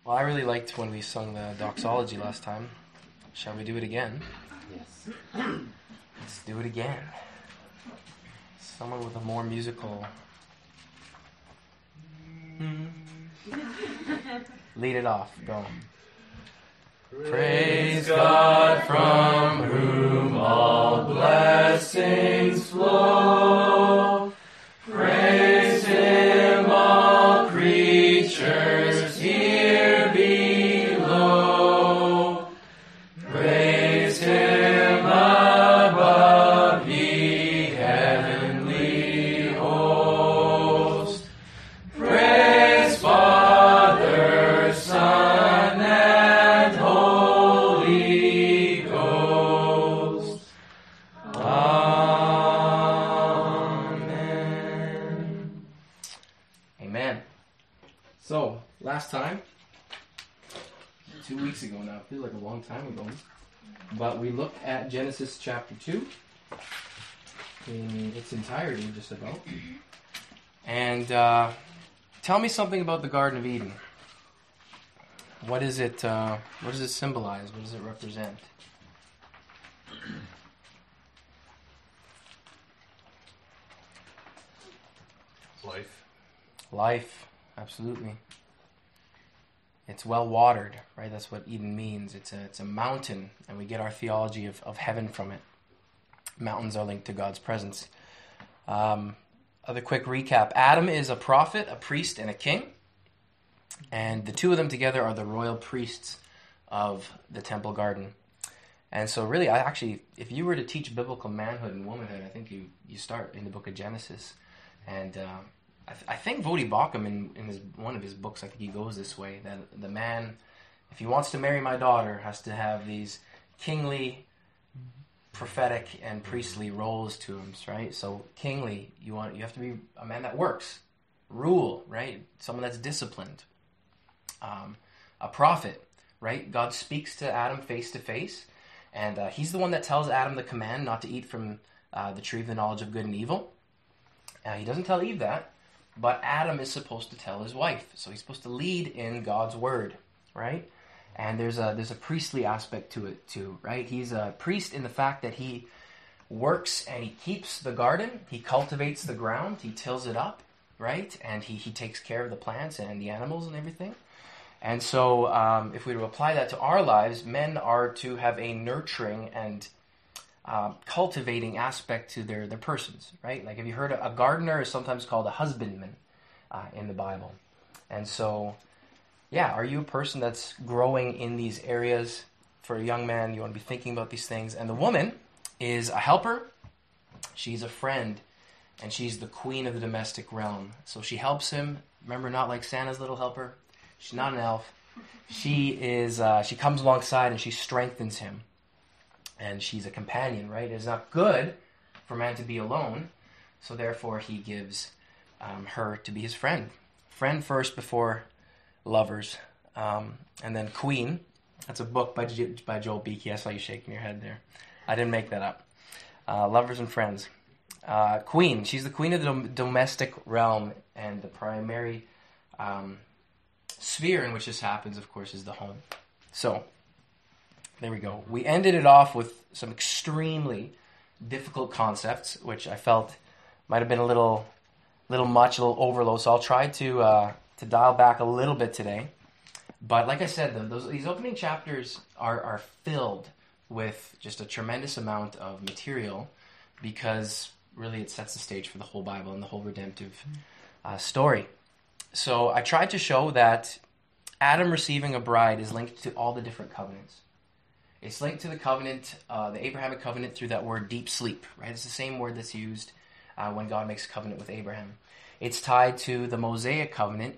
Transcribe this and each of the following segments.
Well, I really liked when we sung the doxology last time. Shall we do it again? Yes. Let's do it again. Someone with a more musical... Lead it off. Go. Praise God from whom all blessings flow. Praise Him, all creatures here below. Praise Him above, ye heavenly host. Praise Father, Son, and Holy Ghost. Amen. Amen. So, last time, 2 weeks ago now, it feels like a long time ago, but we looked at Genesis chapter 2 in its entirety, just about. And tell me something about the Garden of Eden. What is it? What does it symbolize? What does it represent? Life. Life, absolutely. It's well watered, right? That's what Eden means. It's a mountain, and we get our theology of heaven from it. Mountains are linked to God's presence. Other quick recap. Adam is a prophet, a priest, and a king. And the two of them together are the royal priests of the temple garden. And so really, if you were to teach biblical manhood and womanhood, I think you start in the book of Genesis. And I think Voddie Baucham, in one of his books, I think he goes this way, that the man, if he wants to marry my daughter, has to have these kingly, prophetic, and priestly roles to him, right? So kingly, you have to be a man that works, rule, right? Someone that's disciplined. A prophet, right? God speaks to Adam face to face, and he's the one that tells Adam the command not to eat from the tree of the knowledge of good and evil. He doesn't tell Eve that, but Adam is supposed to tell his wife. So he's supposed to lead in God's word, right? And there's a priestly aspect to it too, right? He's a priest in the fact that he works and he keeps the garden, he cultivates the ground, he tills it up, right? And he takes care of the plants and the animals and everything. And so if we were to apply that to our lives, men are to have a nurturing and cultivating aspect to their persons, right? Like, have you heard a gardener is sometimes called a husbandman in the Bible? And so, yeah, are you a person that's growing in these areas? For a young man, you want to be thinking about these things. And the woman is a helper. She's a friend, and she's the queen of the domestic realm. So she helps him. Remember, not like Santa's little helper. She's not an elf. She is. She comes alongside and she strengthens him. And she's a companion, right? It's not good for man to be alone, so therefore he gives her to be his friend. Friend first before lovers. And then Queen, that's a book by Joel Beakey. I saw you shaking your head there. I didn't make that up. Lovers and friends. Queen, she's the queen of the domestic realm, and the primary sphere in which this happens, of course, is the home. So, there we go. We ended it off with some extremely difficult concepts, which I felt might have been a little much, a little overload. So I'll try to dial back a little bit today. But like I said, these opening chapters are filled with just a tremendous amount of material, because really it sets the stage for the whole Bible and the whole redemptive story. So I tried to show that Adam receiving a bride is linked to all the different covenants. It's linked to the covenant, the Abrahamic covenant, through that word deep sleep, right? It's the same word that's used when God makes a covenant with Abraham. It's tied to the Mosaic covenant.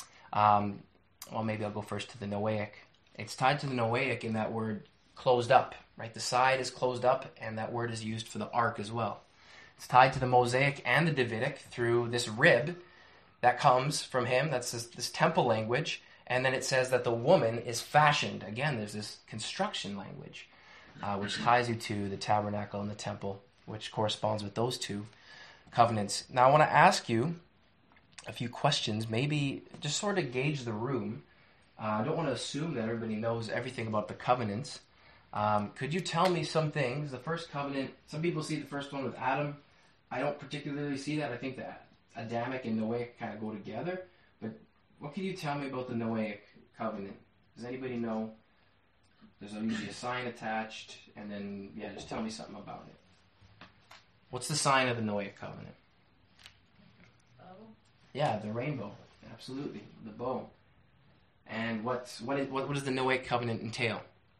Well, maybe I'll go first to the Noahic. It's tied to the Noahic in that word closed up, right? The side is closed up, and that word is used for the ark as well. It's tied to the Mosaic and the Davidic through this rib that comes from him. That's this temple language. And then it says that the woman is fashioned. Again, there's this construction language, which ties you to the tabernacle and the temple, which corresponds with those two covenants. Now, I want to ask you a few questions, maybe just sort of gauge the room I don't want to assume that everybody knows everything about the covenants. Could you tell me some things? The first covenant, some people see the first one with Adam. I don't particularly see that. I think that Adamic and Noahic kind of go together. But what can you tell me about the Noahic covenant? Does anybody know? There's usually a sign attached, and then, just tell me something about it. What's the sign of the Noahic covenant? Bow. Yeah, the rainbow. Absolutely, the bow. And what does the Noahic covenant entail?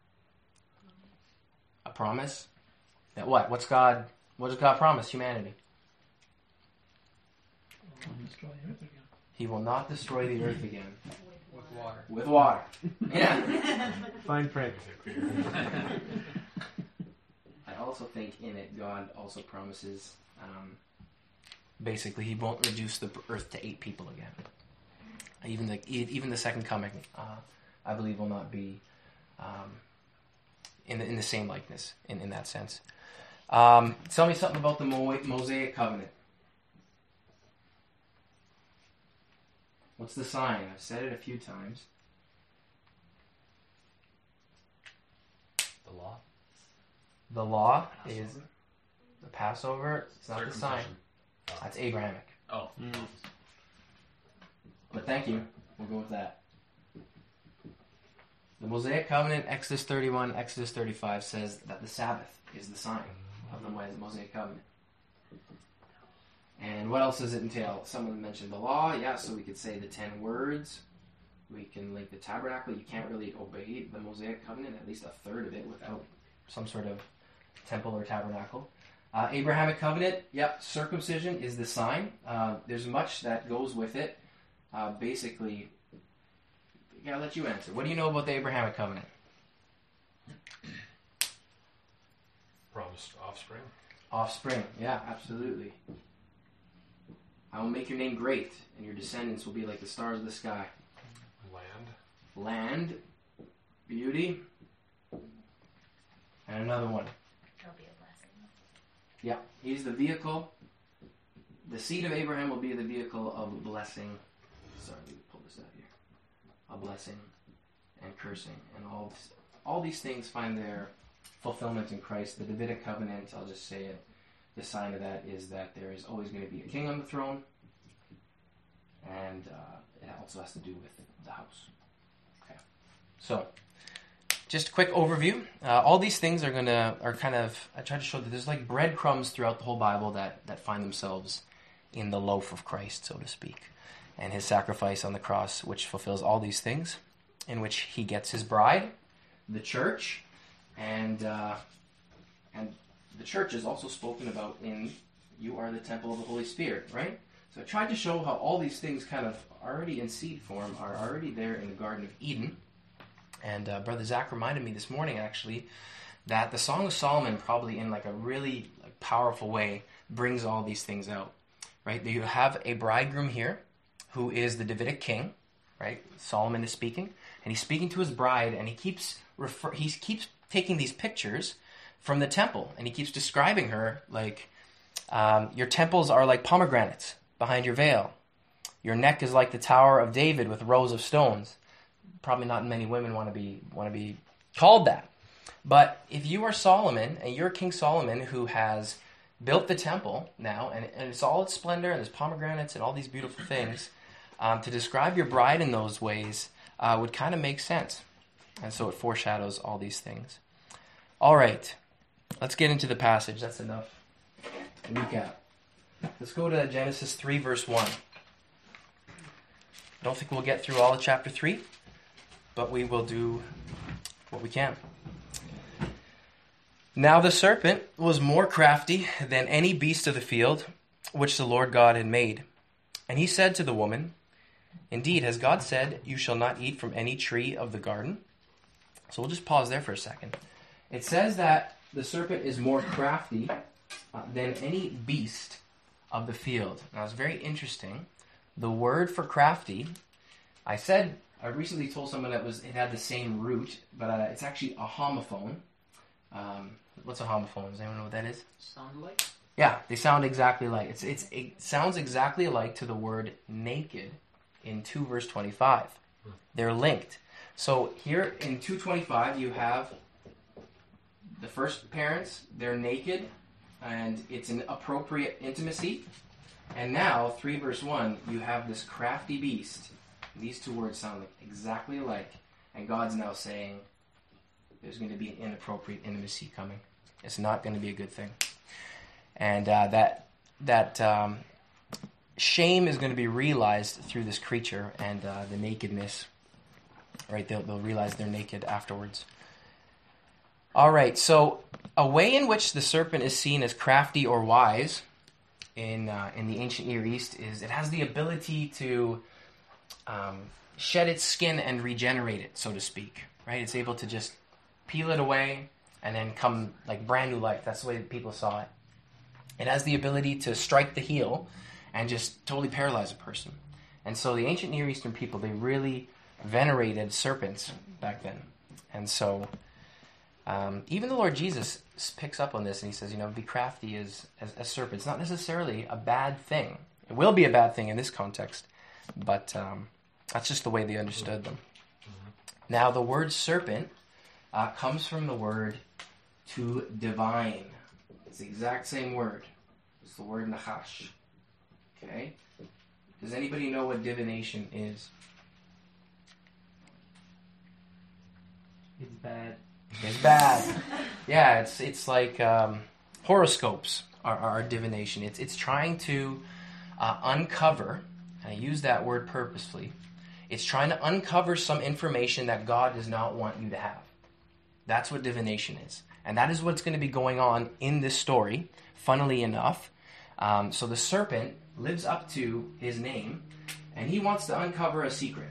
A promise? That what? What does God promise humanity? He will not destroy the earth again. With water. With water. Yeah. Fine print. I also think in it, God also promises, basically, He won't reduce the earth to 8 people again. Even the second coming, I believe, will not be in the same likeness in that sense. Tell me something about the Mosaic covenant. What's the sign? I've said it a few times. The law. The law is the Passover. It's not the sign. Oh. That's Abrahamic. Oh. But thank you. We'll go with that. The Mosaic covenant, Exodus 31, Exodus 35, says that the Sabbath is the sign of the Mosaic covenant. And what else does it entail? Someone mentioned the law. Yeah, so we could say the 10 words. We can link the tabernacle. You can't really obey the Mosaic covenant, at least a third of it, without some sort of temple or tabernacle. Abrahamic covenant, circumcision is the sign. There's much that goes with it. Basically, I'll let you answer. What do you know about the Abrahamic covenant? Promised offspring. Offspring, yeah, absolutely. I will make your name great, and your descendants will be like the stars of the sky. Land, beauty, and another one. There'll be a blessing. Yeah, he's the vehicle. The seed of Abraham will be the vehicle of blessing. Sorry, let me pull this out here. A blessing and cursing, and all these things find their fulfillment in Christ. The Davidic covenant, I'll just say it. The sign of that is that there is always going to be a king on the throne, and it also has to do with the house. Okay, so just a quick overview. All these things are kind of. I try to show that there's like breadcrumbs throughout the whole Bible that find themselves in the loaf of Christ, so to speak, and His sacrifice on the cross, which fulfills all these things, in which He gets His bride, the church, and the church is also spoken about in "You are the temple of the Holy Spirit," right? So I tried to show how all these things kind of already in seed form are already there in the Garden of Eden. And Brother Zach reminded me this morning, actually, that the Song of Solomon probably in like a really powerful way brings all these things out, right? You have a bridegroom here who is the Davidic king, right? Solomon is speaking, and he's speaking to his bride, and he keeps taking these pictures from the temple, and he keeps describing her like, your temples are like pomegranates behind your veil. Your neck is like the Tower of David with rows of stones. Probably not many women want to be called that. But if you are Solomon, and you're King Solomon who has built the temple now, and it's all its splendor, and there's pomegranates and all these beautiful things, to describe your bride in those ways would kind of make sense. And so it foreshadows all these things. All right. Let's get into the passage. That's enough recap. Let's go to Genesis 3, verse 1. I don't think we'll get through all of chapter 3, but we will do what we can. Now the serpent was more crafty than any beast of the field which the Lord God had made. And he said to the woman, "Indeed, has God said, 'You shall not eat from any tree of the garden'?" So we'll just pause there for a second. It says that the serpent is more crafty than any beast of the field. Now, it's very interesting. The word for crafty, I recently told someone it had the same root, but it's actually a homophone. What's a homophone? Does anyone know what that is? Sound like? Yeah, they sound exactly like. It sounds exactly alike to the word naked in 2 verse 25. They're linked. So here in 2:25, you have the first parents, they're naked, and it's an appropriate intimacy. And now, 3 verse 1, you have this crafty beast. These two words sound like exactly alike. And God's now saying, there's going to be an inappropriate intimacy coming. It's not going to be a good thing. And that shame is going to be realized through this creature and the nakedness. Right? They'll realize they're naked afterwards. All right, so a way in which the serpent is seen as crafty or wise in the ancient Near East is it has the ability to shed its skin and regenerate it, so to speak. Right? It's able to just peel it away and then come like brand new life. That's the way that people saw it. It has the ability to strike the heel and just totally paralyze a person. And so the ancient Near Eastern people, they really venerated serpents back then. And so even the Lord Jesus picks up on this and he says, be crafty as serpents. Not necessarily a bad thing. It will be a bad thing in this context, but that's just the way they understood them. Now, the word serpent comes from the word to divine. It's the exact same word. It's the word nachash. Okay? Does anybody know what divination is? It's bad. It's bad. Yeah, it's like horoscopes are divination. It's trying to uncover, and I use that word purposefully, it's trying to uncover some information that God does not want you to have. That's what divination is. And that is what's going to be going on in this story, funnily enough. So the serpent lives up to his name, and he wants to uncover a secret.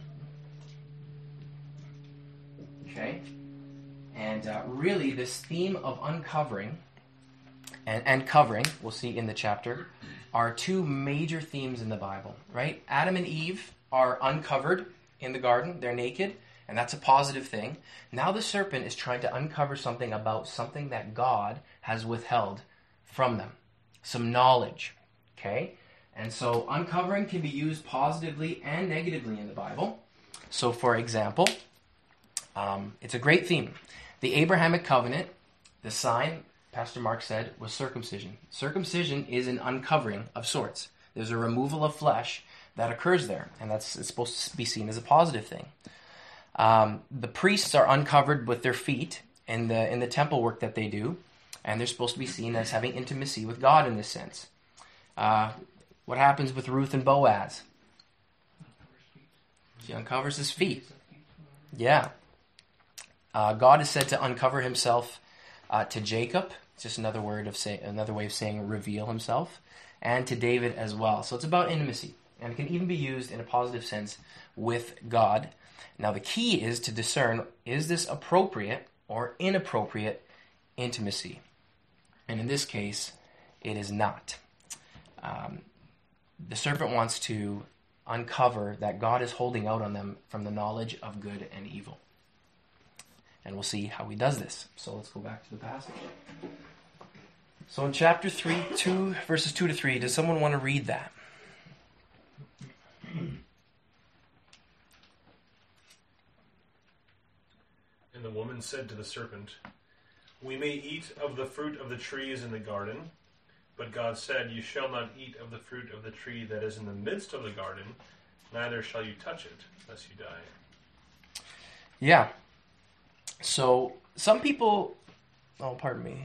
Okay? And really, this theme of uncovering and covering, we'll see in the chapter, are two major themes in the Bible, right? Adam and Eve are uncovered in the garden. They're naked, and that's a positive thing. Now the serpent is trying to uncover something about something that God has withheld from them. Some knowledge, okay? And so uncovering can be used positively and negatively in the Bible. So, for example, it's a great theme. The Abrahamic covenant, the sign, Pastor Mark said, was circumcision. Circumcision is an uncovering of sorts. There's a removal of flesh that occurs there, and it's supposed to be seen as a positive thing. The priests are uncovered with their feet in the temple work that they do, and they're supposed to be seen as having intimacy with God in this sense. What happens with Ruth and Boaz? She uncovers his feet. Yeah. God is said to uncover himself to Jacob. It's just another way of saying reveal himself, and to David as well. So it's about intimacy, and it can even be used in a positive sense with God. Now the key is to discern, is this appropriate or inappropriate intimacy? And in this case, it is not. The serpent wants to uncover that God is holding out on them from the knowledge of good and evil. And we'll see how he does this. So let's go back to the passage. So in chapter 3, verses 2 to 3, does someone want to read that? And the woman said to the serpent, "We may eat of the fruit of the trees in the garden, but God said, You shall not eat of the fruit of the tree that is in the midst of the garden, neither shall you touch it, lest you die." Yeah. So some people, pardon me.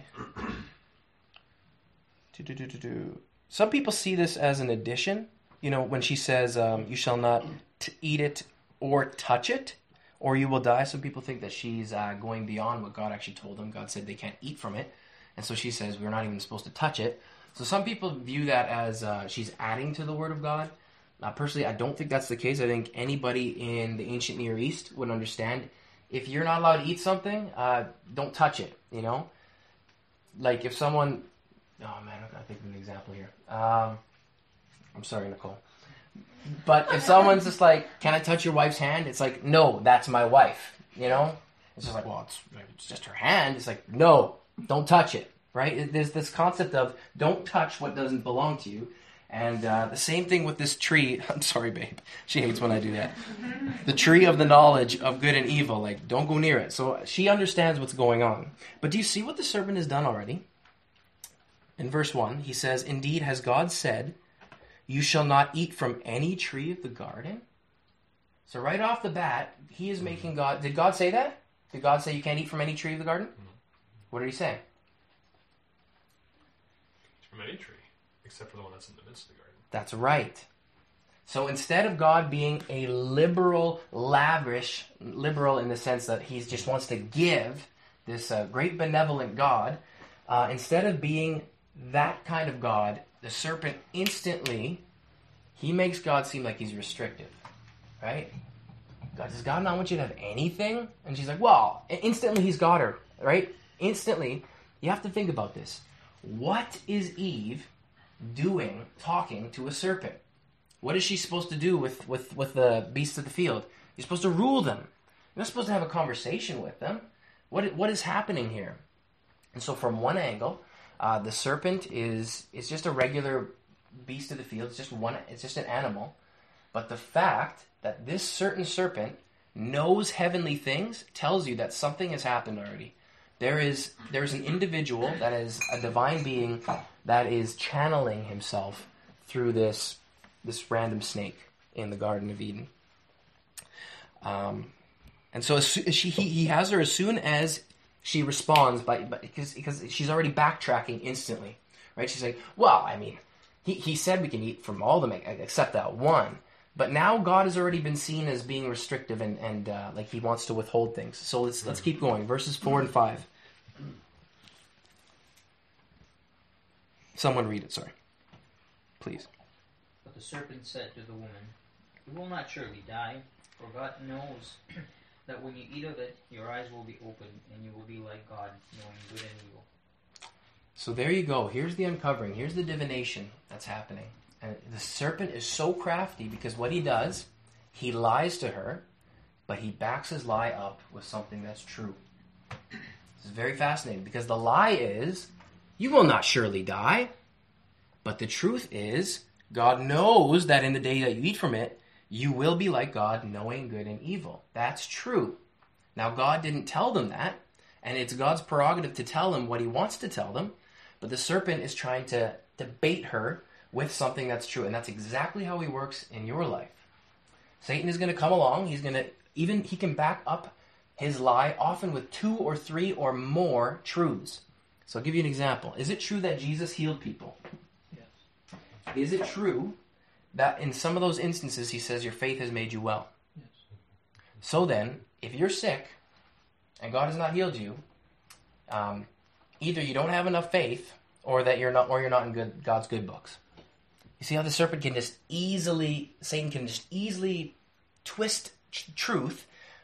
Some people see this as an addition. When she says, you shall not eat it or touch it, or you will die. Some people think that she's going beyond what God actually told them. God said they can't eat from it. And so she says, we're not even supposed to touch it. So some people view that as she's adding to the Word of God. Personally, I don't think that's the case. I think anybody in the ancient Near East would understand, if you're not allowed to eat something, don't touch it, Like if someone... Oh, man, I think of an example here. I'm sorry, Nicole. But if someone's just like, can I touch your wife's hand? It's like, no, that's my wife, It's just like, well, it's just her hand. It's like, no, don't touch it, right? There's this concept of don't touch what doesn't belong to you. And the same thing with this tree. I'm sorry, babe. She hates when I do that. The tree of the knowledge of good and evil. Like, don't go near it. So she understands what's going on. But do you see what the serpent has done already? In verse 1, he says, "Indeed, has God said, you shall not eat from any tree of the garden?" So right off the bat, he is making God... Did God say that? Did God say you can't eat from any tree of the garden? What did he say? From any tree, except for the one that's in the midst of the garden. That's right. So instead of God being a liberal, lavish, liberal in the sense that he just wants to give, this great benevolent God, instead of being that kind of God, the serpent instantly, he makes God seem like he's restrictive, right? God, does God not want you to have anything? And she's like, well, instantly he's got her, right? Instantly, you have to think about this. What is Eve doing talking to a serpent? What is she supposed to do with the beasts of the field? You're supposed to rule them. You're not supposed to have a conversation with them. What is happening here? And so from one angle, the serpent is just a regular beast of the field. It's just an animal. But the fact that this certain serpent knows heavenly things tells you that something has happened already. There's an individual that is a divine being that is channeling himself through this random snake in the Garden of Eden. And so he has her as soon as she responds, because she's already backtracking instantly, right? She's like, well, I mean, he said we can eat from all of them except that one. But now God has already been seen as being restrictive and like he wants to withhold things. So let's keep going. Verses 4 and 5. Someone read it, sorry. Please. But the serpent said to the woman, "You will not surely die, for God knows that when you eat of it, your eyes will be opened, and you will be like God, knowing good and evil." So there you go. Here's the uncovering. Here's the divination that's happening. And the serpent is so crafty because what he does, he lies to her, but he backs his lie up with something that's true. This is very fascinating because the lie is, you will not surely die. But the truth is, God knows that in the day that you eat from it, you will be like God, knowing good and evil. That's true. Now, God didn't tell them that, and it's God's prerogative to tell them what he wants to tell them, but the serpent is trying to bait her with something that's true, and that's exactly how he works in your life. Satan is going to come along, he can back up his lie often with 2 or 3 or more truths. So I'll give you an example. Is it true that Jesus healed people? Yes. Is it true that in some of those instances he says your faith has made you well? Yes. So then, if you're sick and God has not healed you, either you don't have enough faith or you're not in God's good books. You see how the serpent Satan can just easily twist truth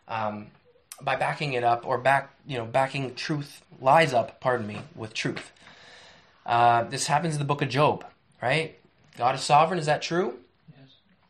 by backing it up or backing lies up, with truth. This happens in the book of Job, right? God is sovereign, is that true? Yes.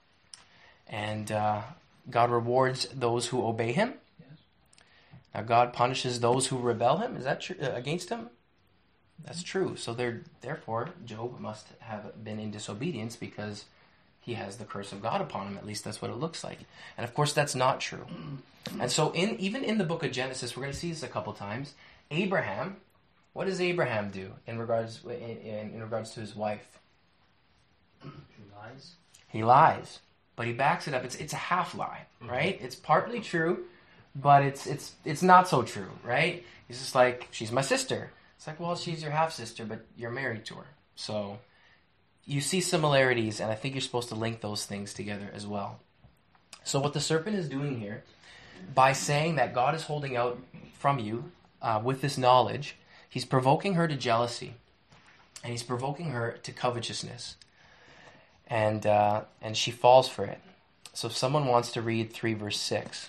And God rewards those who obey him. Yes. Now God punishes those who rebel him. Is that true against him? That's true. So therefore, Job must have been in disobedience because he has the curse of God upon him. At least that's what it looks like. And of course, that's not true. And so even in the book of Genesis, we're going to see this a couple times. Abraham, what does Abraham do in regards to his wife? He lies. He lies, but he backs it up. It's a half lie, right? It's partly true, but it's not so true, right? He's just like, she's my sister. It's like, well, she's your half-sister, but you're married to her. So you see similarities, and I think you're supposed to link those things together as well. So what the serpent is doing here, by saying that God is holding out from you with this knowledge, he's provoking her to jealousy, and he's provoking her to covetousness, and she falls for it. So if someone wants to read 3 verse 6.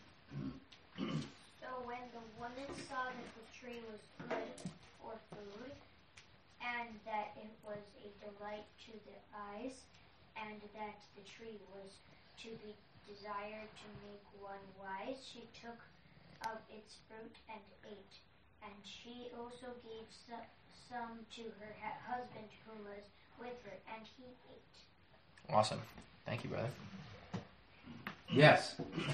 So when the woman saw that the tree was good for food, and that it was a delight to the eyes, and that the tree was to be desired to make one wise, she took of its fruit and ate. and she also gave some to her husband who was with her, and he ate. Awesome. Thank you, brother. Yes.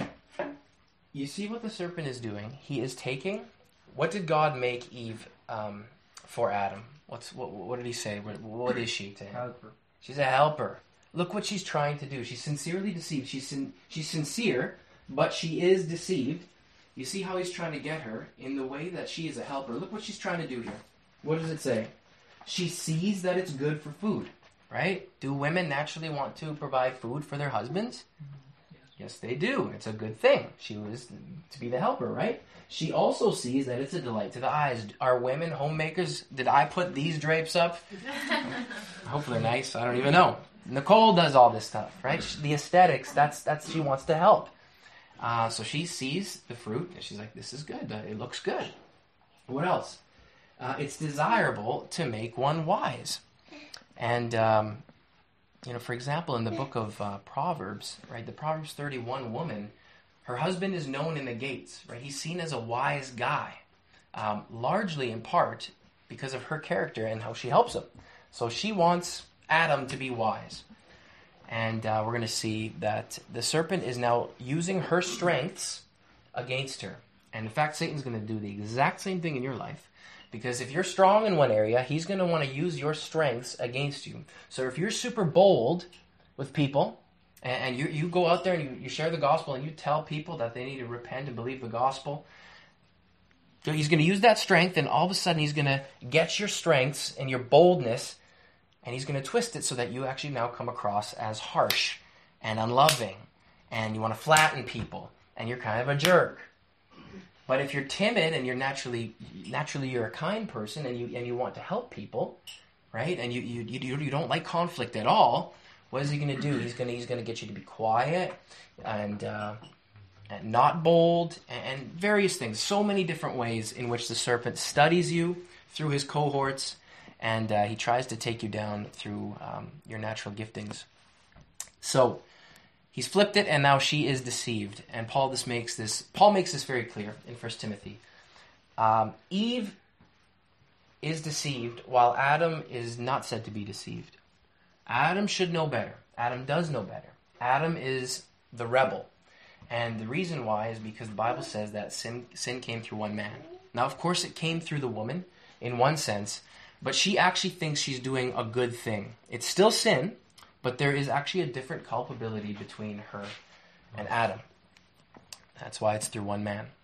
You see what the serpent is doing? He is taking... What did God make Eve for Adam? What did he say? What is she to him? Helper. She's a helper. Look what she's trying to do. She's sincerely deceived. She's sincere, but she is deceived. You see how he's trying to get her in the way that she is a helper. Look what she's trying to do here. What does it say? She sees that it's good for food, right? Do women naturally want to provide food for their husbands? Yes, they do. It's a good thing. She was to be the helper, right? She also sees that it's a delight to the eyes. Are women homemakers? Did I put these drapes up? Hopefully they're nice. I don't even know. Nicole does all this stuff, right? The aesthetics, that's she wants to help. So she sees the fruit, and she's like, this is good. It looks good. What else? It's desirable to make one wise. And, for example, in the book of Proverbs, right, the Proverbs 31 woman, her husband is known in the gates, right? He's seen as a wise guy, largely in part because of her character and how she helps him. So she wants Adam to be wise. And we're going to see that the serpent is now using her strengths against her. And in fact, Satan's going to do the exact same thing in your life. Because if you're strong in one area, he's going to want to use your strengths against you. So if you're super bold with people, and you go out there and you share the gospel and you tell people that they need to repent and believe the gospel, he's going to use that strength, and all of a sudden he's going to get your strengths and your boldness, and he's going to twist it so that you actually now come across as harsh and unloving, and you want to flatten people, and you're kind of a jerk. But if you're timid and you're naturally you're a kind person and you want to help people, right? And you don't like conflict at all, what is he going to do? He's going to get you to be quiet and not bold and various things. So many different ways in which the serpent studies you through his cohorts, and he tries to take you down through your natural giftings. So he's flipped it, and now she is deceived. And Paul makes this very clear in 1 Timothy. Eve is deceived, while Adam is not said to be deceived. Adam should know better. Adam does know better. Adam is the rebel. And the reason why is because the Bible says that sin came through one man. Now, of course, it came through the woman in one sense, but she actually thinks she's doing a good thing. It's still sin, but there is actually a different culpability between her and Adam. That's why it's through one man.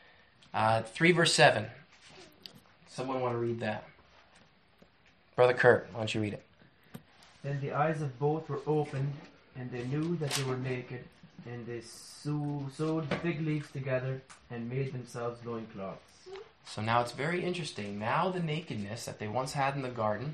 3 verse 7. Someone want to read that? Brother Kurt, why don't you read it? Then the eyes of both were opened, and they knew that they were naked, and they sewed fig leaves together and made themselves loincloths. So now it's very interesting. Now the nakedness that they once had in the garden,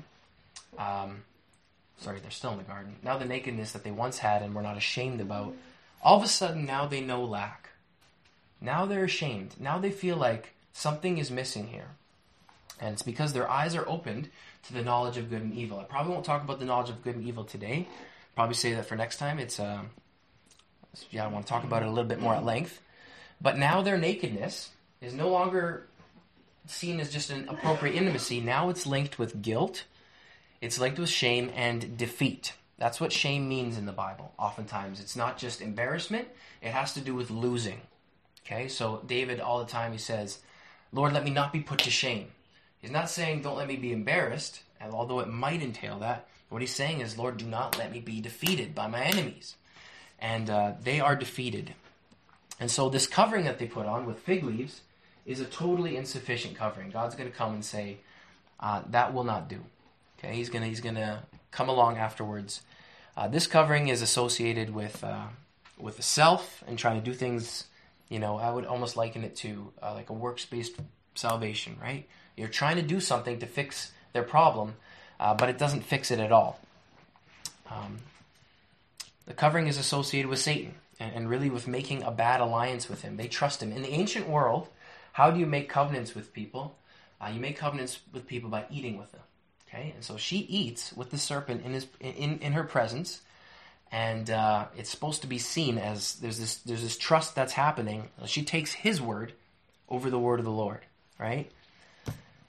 they're still in the garden. Now the nakedness that they once had and were not ashamed about, all of a sudden now they know lack. Now they're ashamed. Now they feel like something is missing here. And it's because their eyes are opened to the knowledge of good and evil. I probably won't talk about the knowledge of good and evil today. Probably say that for next time. I want to talk about it a little bit more at length. But now their nakedness is no longer seen as just an appropriate intimacy. Now it's linked with guilt. It's linked with shame and defeat. That's what shame means in the Bible, oftentimes. It's not just embarrassment. It has to do with losing. Okay, so David, all the time, he says, Lord, let me not be put to shame. He's not saying, don't let me be embarrassed, although it might entail that. What he's saying is, Lord, do not let me be defeated by my enemies. And they are defeated. And so this covering that they put on with fig leaves is a totally insufficient covering. God's going to come and say, that will not do. Okay, he's going to come along afterwards. This covering is associated with the self and trying to do things. I would almost liken it to like a works-based salvation, right? You're trying to do something to fix their problem, but it doesn't fix it at all. The covering is associated with Satan and really with making a bad alliance with him. They trust him. In the ancient world, how do you make covenants with people? You make covenants with people by eating with them. Okay, and so she eats with the serpent in her presence, and it's supposed to be seen as there's this trust that's happening. She takes his word over the word of the Lord, right?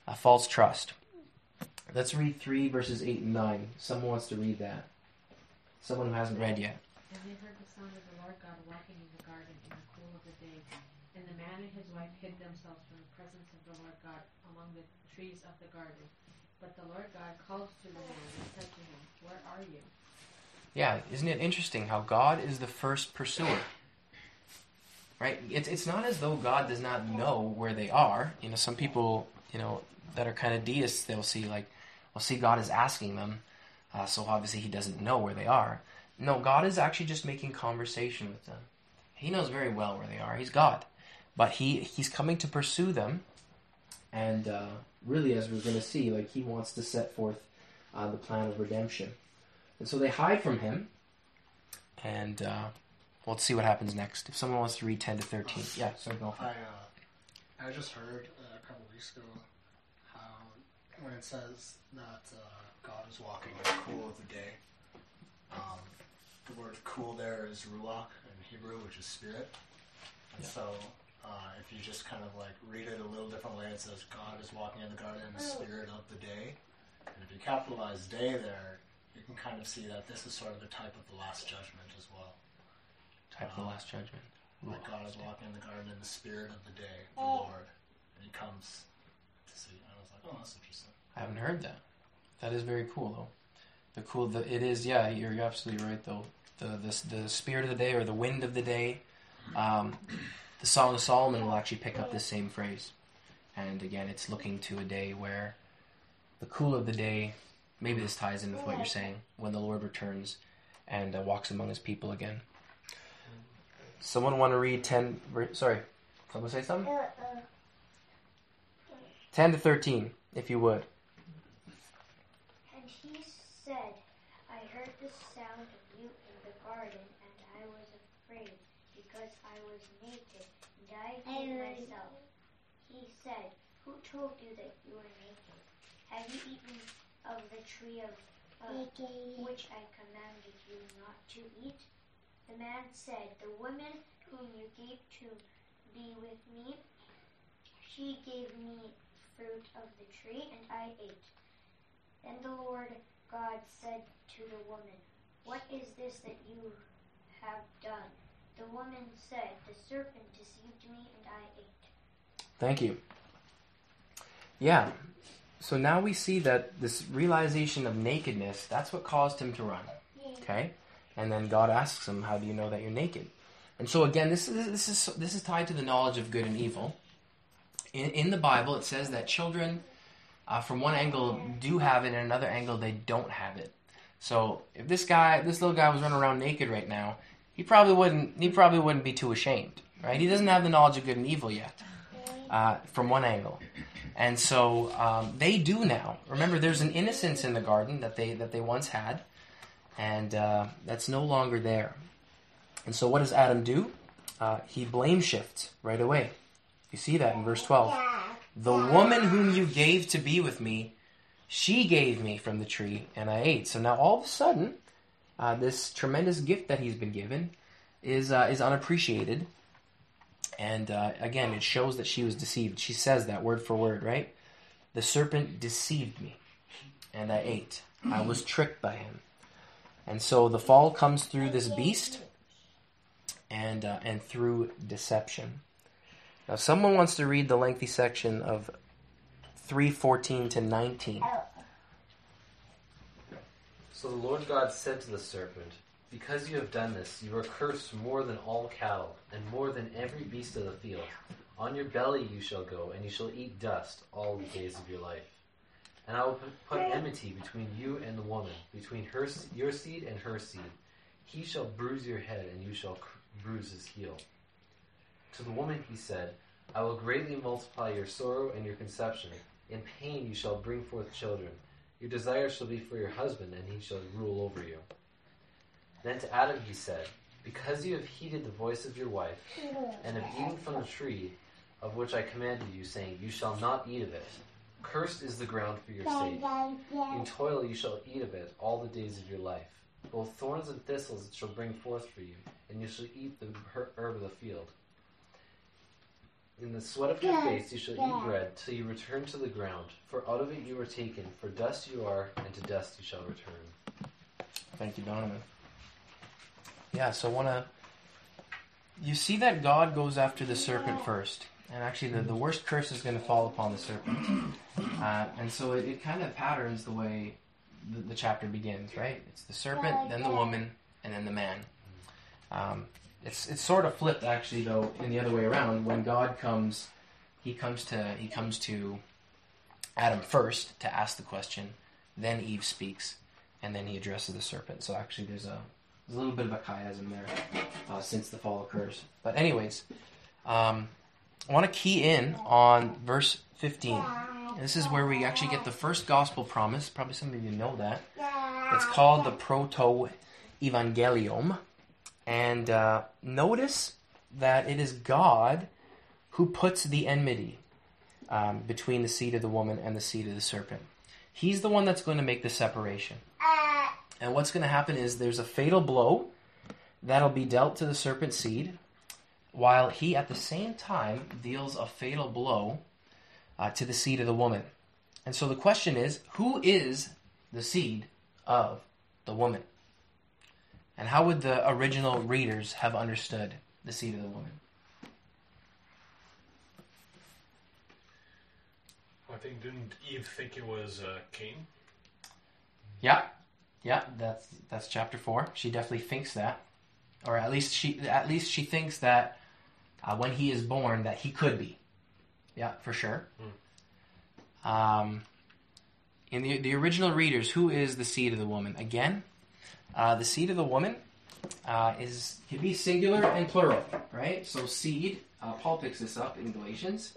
a false trust. Let's read 3 verses 8 and 9. Someone wants to read that. Someone who hasn't read yet. And they heard the sound of the Lord God walking in the garden in the cool of the day. And the man and his wife hid themselves from the presence of the Lord God among the trees of the garden. But the Lord God called to the man and said to him, Where are you? Yeah, isn't it interesting how God is the first pursuer? Right? It's not as though God does not know where they are. You know, some people, that are kind of deists, they'll see God is asking them, so obviously he doesn't know where they are. No, God is actually just making conversation with them. He knows very well where they are. He's God. But he's coming to pursue them, and really, as we're going to see, he wants to set forth the plan of redemption. And so they hide from him, and let's see what happens next. If someone wants to read 10 to 13. Yeah, so go. I just heard a couple weeks ago how when it says that God is walking in the cool of the day, the word cool there is ruach in Hebrew, which is spirit. And so if you just kind of read it a little different way, it says God is walking in the garden in the spirit of the day. And if you capitalize day there, you can kind of see that this is sort of the type of the last judgment as well. Type of the last judgment. That God is walking in the garden in the spirit of the day, the Lord. And he comes to see. And I was like, oh, that's interesting. I haven't heard that. That is very cool, though. It is, yeah, you're absolutely right, though. The spirit of the day, or the wind of the day. The Song of Solomon will actually pick up this same phrase. And again, it's looking to a day where the cool of the day, maybe this ties in with what you're saying, when the Lord returns and walks among his people again. Someone want to read 10... Sorry, someone say something? 10 to 13, if you would. And he said, I heard the sound of you in the garden, and I was afraid, because I was naked, and I hid myself. He said, Who told you that you were naked? Have you eaten of the tree of which I commanded you not to eat? The man said, The woman whom you gave to be with me, she gave me fruit of the tree, and I ate. Then the Lord God said to the woman, What is this that you have done? The woman said, The serpent deceived me, and I ate. Thank you. Yeah. So now we see that this realization of nakedness, that's what caused him to run. Okay? And then God asks him, how do you know that you're naked? And so again, this is tied to the knowledge of good and evil. In the Bible, it says that children, from one angle, do have it, and another angle, they don't have it. So if this little guy was running around naked right now, he probably wouldn't be too ashamed, right? He doesn't have the knowledge of good and evil yet, from one angle. And so they do now. Remember, there's an innocence in the garden that they once had, and that's no longer there. And so what does Adam do? He blame shifts right away. You see that in verse 12. The woman whom you gave to be with me, she gave me from the tree, and I ate. So now all of a sudden, this tremendous gift that he's been given is unappreciated. And again, it shows that she was deceived. She says that word for word, right? The serpent deceived me, and I ate. I was tricked by him. And so the fall comes through this beast and through deception. Now, someone wants to read the lengthy section of 3:14 to 19. So the Lord God said to the serpent, Because you have done this, you are cursed more than all cattle, and more than every beast of the field. On your belly you shall go, and you shall eat dust all the days of your life. And I will put enmity between you and the woman, between your seed and her seed. He shall bruise your head, and you shall bruise his heel. To the woman he said, I will greatly multiply your sorrow and your conception. In pain you shall bring forth children. Your desire shall be for your husband, and he shall rule over you. Then to Adam he said, Because you have heeded the voice of your wife, and have eaten from the tree of which I commanded you, saying, You shall not eat of it. Cursed is the ground for your sake. In toil you shall eat of it all the days of your life. Both thorns and thistles it shall bring forth for you, and you shall eat the herb of the field. In the sweat of your face you shall eat bread till you return to the ground. For out of it you were taken. For dust you are, and to dust you shall return. Thank you, Donovan. Yeah, so you see that God goes after the serpent first. And actually the worst curse is going to fall upon the serpent. And so it kind of patterns the way the chapter begins, right? It's the serpent, then the woman, and then the man. It's sort of flipped, actually, though, in the other way around. When God comes, he comes to Adam first to ask the question, then Eve speaks, and then he addresses the serpent. So actually there's a little bit of a chiasm there since the fall occurs. But anyways, I want to key in on verse 15. This is where we actually get the first gospel promise. Probably some of you know that. It's called the Proto-Evangelium. And notice that it is God who puts the enmity between the seed of the woman and the seed of the serpent. He's the one that's going to make the separation. And what's going to happen is there's a fatal blow that'll be dealt to the serpent seed, while he at the same time deals a fatal blow to the seed of the woman. And so the question is, who is the seed of the woman? And how would the original readers have understood the seed of the woman? I think, didn't Eve think it was Cain? Yeah, that's chapter 4. She definitely thinks that, or at least she thinks that when he is born that he could be. Yeah, for sure. In the original readers, who is the seed of the woman? Again, the seed of the woman can be singular and plural, right? So seed, Paul picks this up in Galatians.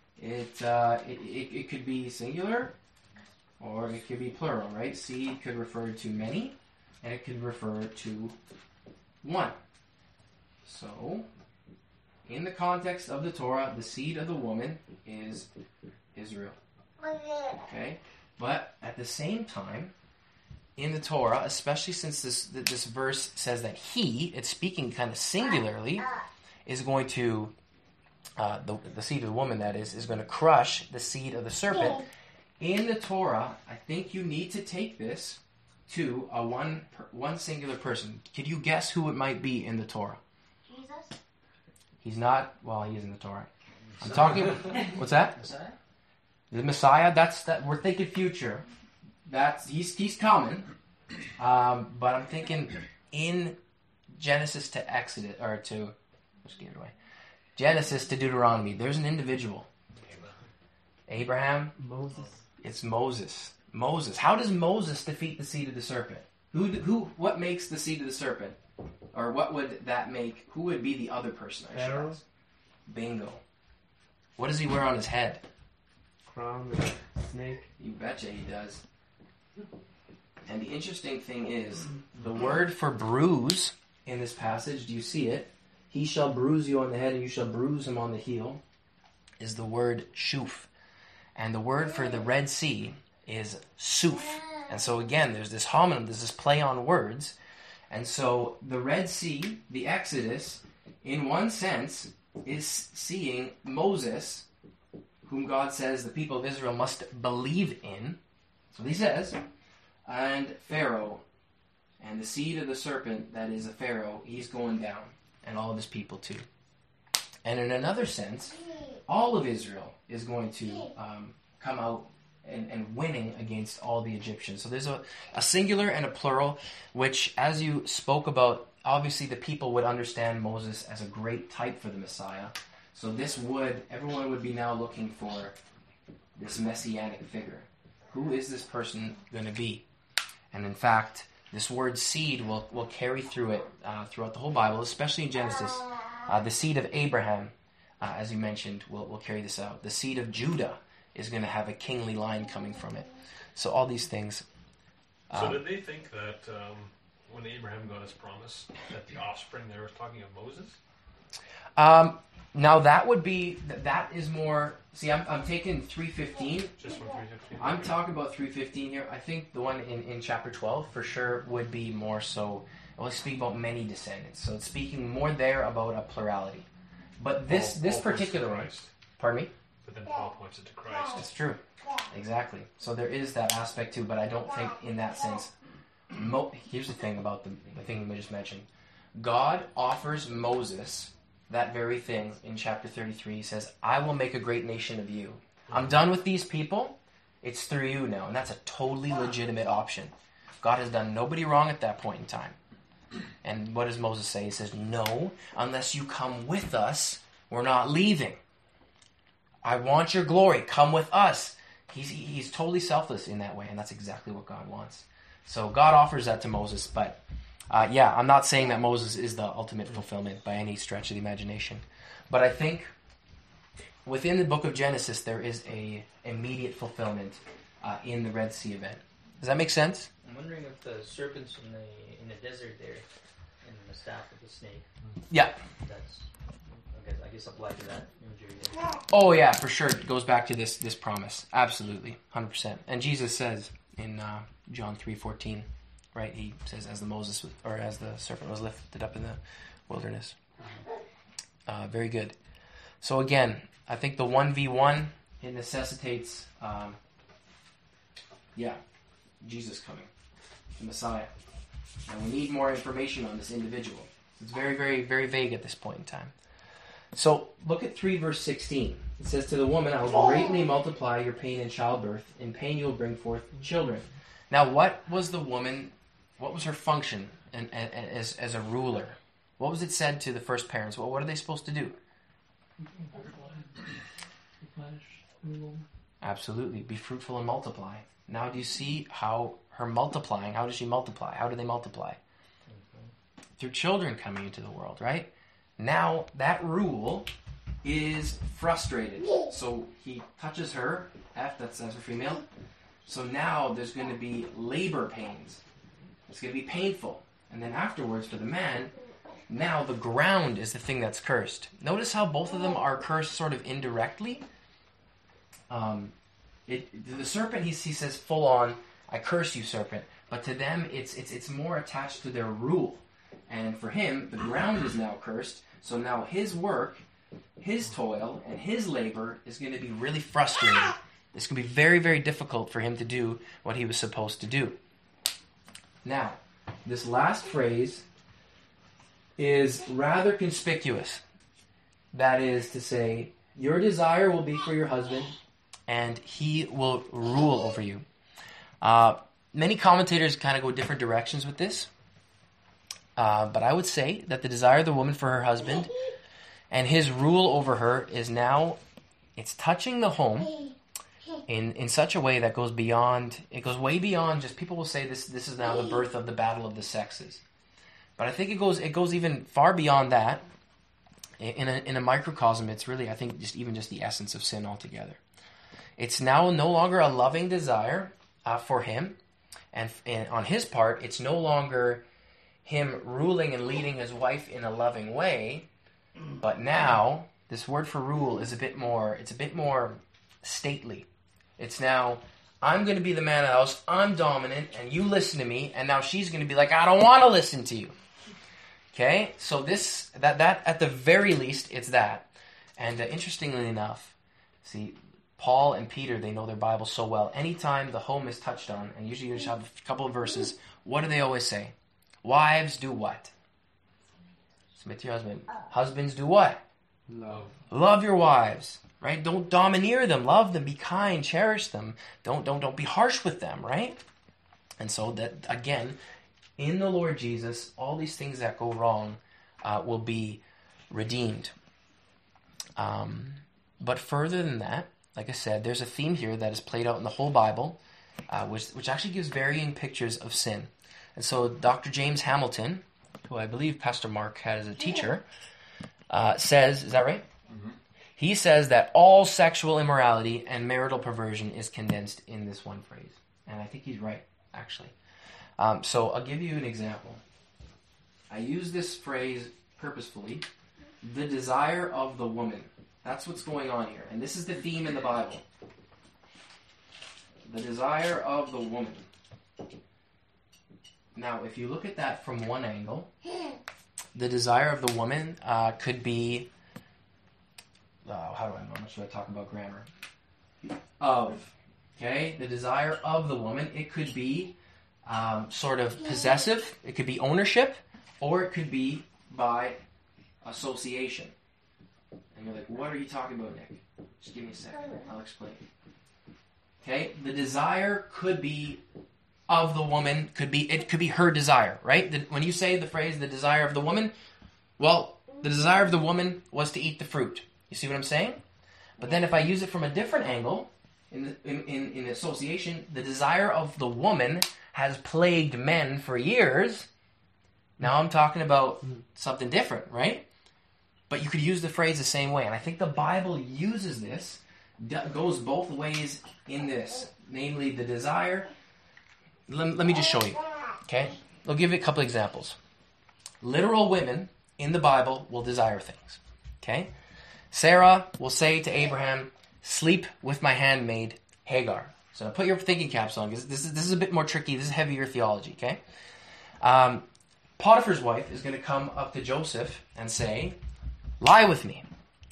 It could be singular or it could be plural, right? Seed could refer to many and it could refer to one. So, in the context of the Torah, the seed of the woman is Israel. Okay? But at the same time, in the Torah, especially since this verse says that it's speaking kind of singularly, is going to, the seed of the woman, that is going to crush the seed of the serpent. In the Torah, I think you need to take this to a one singular person. Could you guess who it might be in the Torah? Jesus? He's not, well, he is in the Torah. I'm talking, what's that? Messiah? The Messiah, we're thinking future. He's coming. But I'm thinking in Genesis to Exodus, or to, let's get it away. Genesis to Deuteronomy, there's an individual. Abraham. Moses. It's Moses. Moses. How does Moses defeat the seed of the serpent? What makes the seed of the serpent? Or what would that make? Who would be the other person? Pharaoh. Bingo. What does he wear on his head? Crown with snake. You betcha he does. And the interesting thing is, the word for bruise in this passage, do you see it? He shall bruise you on the head and you shall bruise him on the heel, is the word shuf. And the word for the Red Sea is suf. And so again, there's this homonym, there's this play on words. And so the Red Sea, the Exodus, in one sense, is seeing Moses, whom God says the people of Israel must believe in. So he says, and Pharaoh, and the seed of the serpent that is a Pharaoh, he's going down, and all of his people too. And in another sense, all of Israel is going to come out and winning against all the Egyptians. So there's a singular and a plural, which, as you spoke about, obviously the people would understand Moses as a great type for the Messiah. So everyone would be now looking for this messianic figure. Who is this person going to be? And in fact, this word seed will carry through it throughout the whole Bible, especially in Genesis. The seed of Abraham, as you mentioned, will carry this out. The seed of Judah is going to have a kingly line coming from it. So all these things. So did they think that when Abraham got his promise, that the offspring there was talking of Moses? Now that is more. See, I'm taking 3:15. Just from 3:15. I'm talking about 3:15 here. I think the one in chapter 12 for sure would be more so. It will speak about many descendants. So it's speaking more there about a plurality. But this particular one, Pardon me? But then Paul points it to Christ. It's true. Exactly. So there is that aspect too, but I don't think in that sense. Here's the thing about the thing we just mentioned. God offers Moses that very thing in chapter 33. He says, I will make a great nation of you. I'm done with these people. It's through you now. And that's a totally legitimate option. God has done nobody wrong at that point in time. And what does Moses say? He says, no, unless you come with us, we're not leaving. I want your glory. Come with us. He's totally selfless in that way, and that's exactly what God wants. So God offers that to Moses, but I'm not saying that Moses is the ultimate fulfillment by any stretch of the imagination. But I think within the book of Genesis, there is a immediate fulfillment in the Red Sea event. Does that make sense? I'm wondering if the serpents in the desert there, and the staff of the snake. Yeah. That's, I guess applied to that imagery there. Oh yeah, for sure. It goes back to this promise. Absolutely, 100%. And Jesus says in John 3:14, right? He says, as the serpent was lifted up in the wilderness. Very good. So again, I think the 1v1 it necessitates, Jesus coming, the Messiah, and we need more information on this individual. It's very, very, very vague at this point in time. So look at 3 verse 16. It says, to the woman, I will greatly multiply your pain in childbirth. In pain you will bring forth children. Now what was the woman, what was her function as a ruler? What was it said to the first parents? Well, what are they supposed to do? Absolutely. Be fruitful and multiply. Now do you see how her multiplying, how does she multiply? How do they multiply? Through children coming into the world, right? Now that rule is frustrated. So he touches her, F, that stands for female. So now there's going to be labor pains. It's going to be painful. And then afterwards for the man, now the ground is the thing that's cursed. Notice how both of them are cursed sort of indirectly. The serpent, he says full on, I curse you, serpent. But to them, it's more attached to their rule. And for him, the ground is now cursed. So now his work, his toil, and his labor is going to be really frustrating. It's going to be very, very difficult for him to do what he was supposed to do. Now, this last phrase is rather conspicuous. That is to say, your desire will be for your husband, and he will rule over you. Many commentators kind of go different directions with this. But I would say that the desire of the woman for her husband and his rule over her is now, it's touching the home in such a way that goes beyond, it goes way beyond just, people will say this is now the birth of the battle of the sexes. But I think it goes even far beyond that. In a microcosm, it's really, I think, just the essence of sin altogether. It's now no longer a loving desire for him, and on his part, it's no longer him ruling and leading his wife in a loving way, but now this word for rule is a bit more stately. It's now, I'm going to be the man of the house, I'm dominant, and you listen to me, and now she's going to be like, I don't want to listen to you. Okay, so that at the very least, it's that. And interestingly enough, see, Paul and Peter, they know their Bible so well. Anytime the home is touched on, and usually you just have a couple of verses, what do they always say? Wives, do what? Submit to your husband. Husbands, do what? Love your wives, right? Don't domineer them. Love them. Be kind. Cherish them. Don't be harsh with them, right? And so that, again, in the Lord Jesus, all these things that go wrong will be redeemed. But further than that, like I said, there's a theme here that is played out in the whole Bible, which actually gives varying pictures of sin. And so Dr. James Hamilton, who I believe Pastor Mark had as a teacher, says, is that right? Mm-hmm. He says that all sexual immorality and marital perversion is condensed in this one phrase. And I think he's right, actually. So I'll give you an example. I use this phrase purposefully, the desire of the woman. That's what's going on here. And this is the theme in the Bible. The desire of the woman. Now, if you look at that from one angle, the desire of the woman could be how much do I talk about grammar? Of, okay, the desire of the woman. It could be sort of possessive. It could be ownership, or it could be by association. And you're like, what are you talking about, Nick? Just give me a second. I'll explain. Okay, the desire could be of the woman. It could be her desire, right? When you say the phrase "the desire of the woman," well, the desire of the woman was to eat the fruit. You see what I'm saying? But then if I use it from a different angle, in association, the desire of the woman has plagued men for years. Now I'm talking about something different, right? But you could use the phrase the same way. And I think the Bible uses this, goes both ways in this. Namely, the desire. Let me just show you, okay? I'll give you a couple examples. Literal women in the Bible will desire things, okay? Sarah will say to Abraham, sleep with my handmaid, Hagar. So now put your thinking caps on, because this is a bit more tricky. This is heavier theology, okay? Potiphar's wife is going to come up to Joseph and say, lie with me.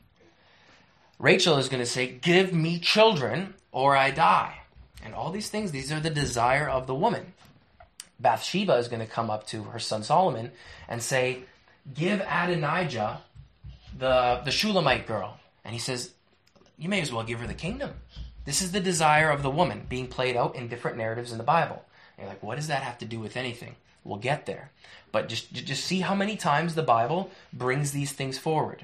Rachel is going to say, give me children or I die. And all these things, these are the desire of the woman. Bathsheba is going to come up to her son Solomon and say, give Adonijah the Shulamite girl. And he says, you may as well give her the kingdom. This is the desire of the woman being played out in different narratives in the Bible. And you're like, what does that have to do with anything? We'll get there. But just see how many times the Bible brings these things forward.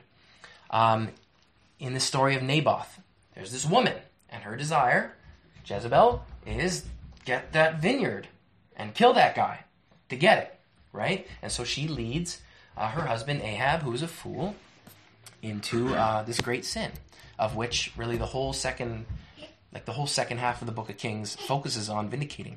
In the story of Naboth, there's this woman, and her desire, Jezebel, is get that vineyard and kill that guy to get it, right? And so she leads her husband Ahab, who's a fool, into this great sin, of which really the whole second half of the Book of Kings focuses on vindicating.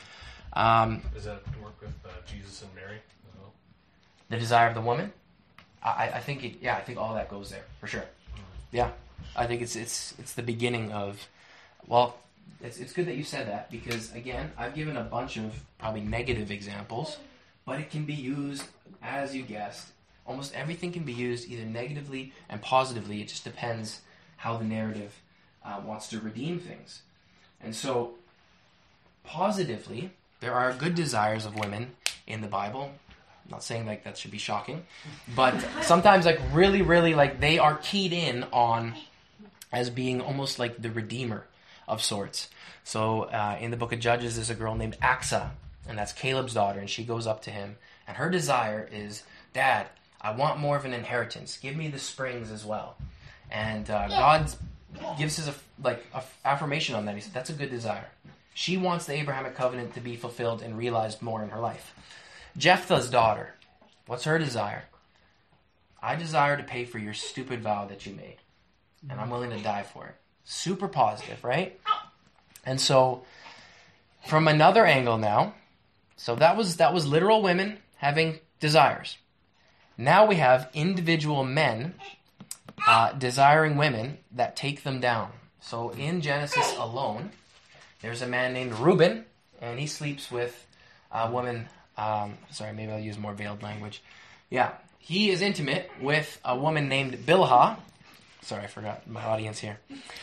Does that work with Jesus and Mary as well? The desire of the woman? I think I think all that goes there for sure. Yeah, I think it's the beginning of. Well, it's good that you said that, because again, I've given a bunch of probably negative examples, but it can be used, as you guessed. Almost everything can be used either negatively and positively. It just depends how the narrative wants to redeem things. And so, positively, there are good desires of women in the Bible. I'm not saying like that should be shocking, but sometimes like really, really like they are keyed in on as being almost like the redeemer of sorts. So in the book of Judges, there's a girl named Aksa, and that's Caleb's daughter, and she goes up to him, and her desire is, Dad, I want more of an inheritance. Give me the springs as well. And God gives his affirmation on that. He said, that's a good desire. She wants the Abrahamic covenant to be fulfilled and realized more in her life. Jephthah's daughter, what's her desire? I desire to pay for your stupid vow that you made, and I'm willing to die for it. Super positive, right? And so, from another angle now, so that was literal women having desires. Now we have individual men desiring women that take them down. So in Genesis alone, there's a man named Reuben, and he sleeps with a woman. Sorry, maybe I'll use more veiled language. Yeah, he is intimate with a woman named Bilhah. Sorry, I forgot my audience here.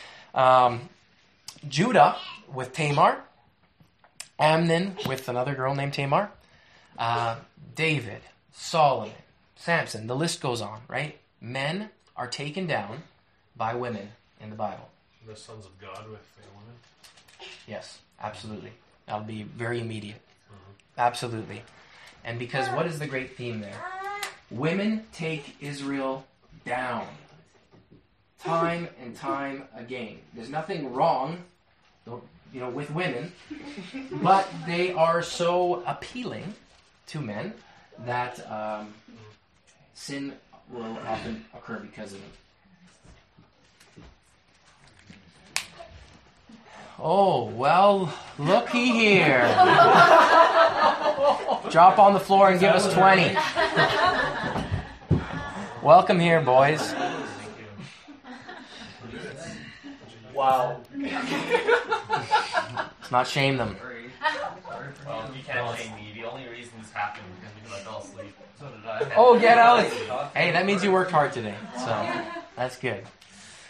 Judah with Tamar. Amnon with another girl named Tamar. David, Solomon, Samson. The list goes on, right? Men are taken down by women in the Bible. The sons of God with a woman? Yes, absolutely. That'll be very immediate. Absolutely. And because what is the great theme there? Women take Israel down. Time and time again. There's nothing wrong, with women, but they are so appealing to men that sin will often occur because of it. Oh, well, looky here. Drop on the floor and give us 20. Welcome here, boys. Wow. Let's not shame them. Well, you can't shame me. The only reason this happened is because I fell asleep. So did I. Oh, get out. Hey, that means you worked hard today. So, that's good.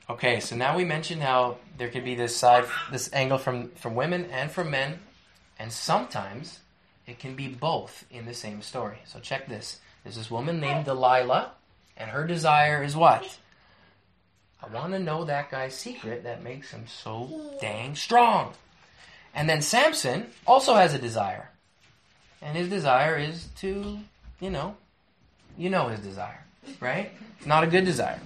Okay, so now we mentioned how there could be this side, this angle from women and from men, and sometimes it can be both in the same story. So check this. There's this woman named Delilah, and her desire is what? I want to know that guy's secret that makes him so dang strong. And then Samson also has a desire. And his desire is to, you know his desire, right? It's not a good desire.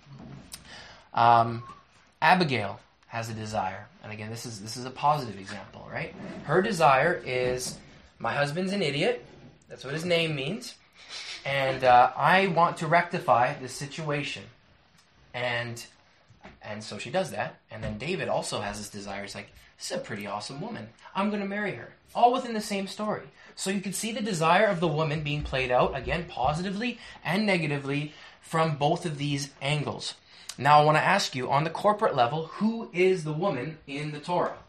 Abigail has a desire. And again, this is a positive example, right? Her desire is, my husband's an idiot. That's what his name means. And I want to rectify this situation. And so she does that. And then David also has this desire. It's like, this is a pretty awesome woman. I'm going to marry her. All within the same story. So you can see the desire of the woman being played out, again, positively and negatively from both of these angles. Now I want to ask you, on the corporate level, who is the woman in the Torah?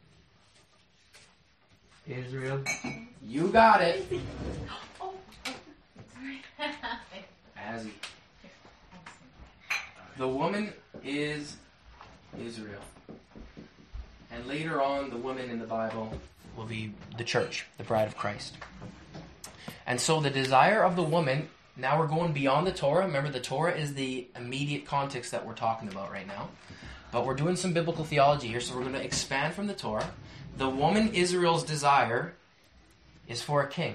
Israel. You got it. Oh, sorry. Azzy. The woman is Israel. And later on, the woman in the Bible will be the church, the bride of Christ. And so the desire of the woman, now we're going beyond the Torah. Remember, the Torah is the immediate context that we're talking about right now. But we're doing some biblical theology here, so we're going to expand from the Torah. The woman Israel's desire is for a king.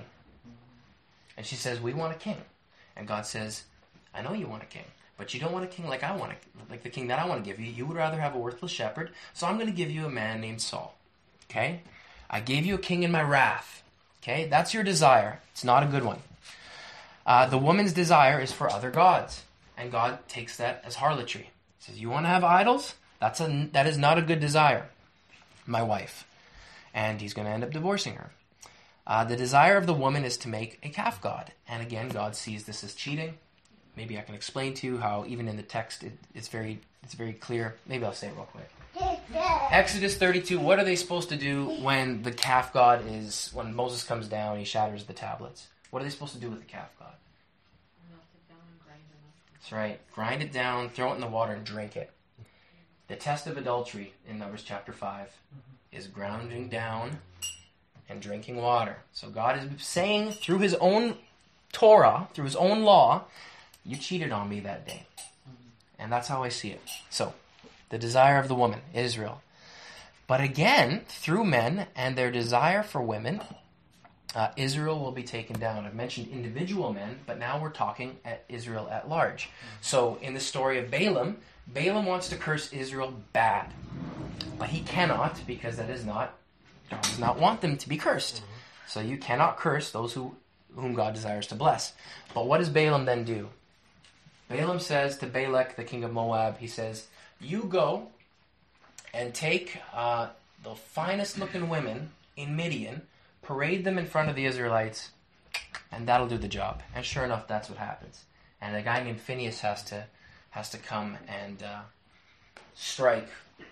And she says, we want a king. And God says, I know you want a king. But you don't want a king like I want, like the king that I want to give you. You would rather have a worthless shepherd. So I'm going to give you a man named Saul. Okay? I gave you a king in my wrath. Okay? That's your desire. It's not a good one. The woman's desire is for other gods. And God takes that as harlotry. He says, you want to have idols? That is not a good desire, my wife. And he's going to end up divorcing her. The desire of the woman is to make a calf god. And again, God sees this as cheating. Maybe I can explain to you how even in the text it's very clear. Maybe I'll say it real quick. Exodus 32, what are they supposed to do when the calf god when Moses comes down, he shatters the tablets? What are they supposed to do with the calf god? Melt it down and grind it up. That's right. Grind it down, throw it in the water, and drink it. The test of adultery in Numbers chapter 5 is grounding down and drinking water. So God is saying through his own Torah, through his own law, you cheated on me that day. And that's how I see it. So, the desire of the woman, Israel. But again, through men and their desire for women, Israel will be taken down. I've mentioned individual men, but now we're talking at Israel at large. So, in the story of Balaam wants to curse Israel bad. But he cannot, because God does not want them to be cursed. So you cannot curse those whom God desires to bless. But what does Balaam then do? Balaam says to Balak, the king of Moab, he says, you go and take the finest looking women in Midian, parade them in front of the Israelites, and that'll do the job. And sure enough, that's what happens. And a guy named Phinehas has to come and strike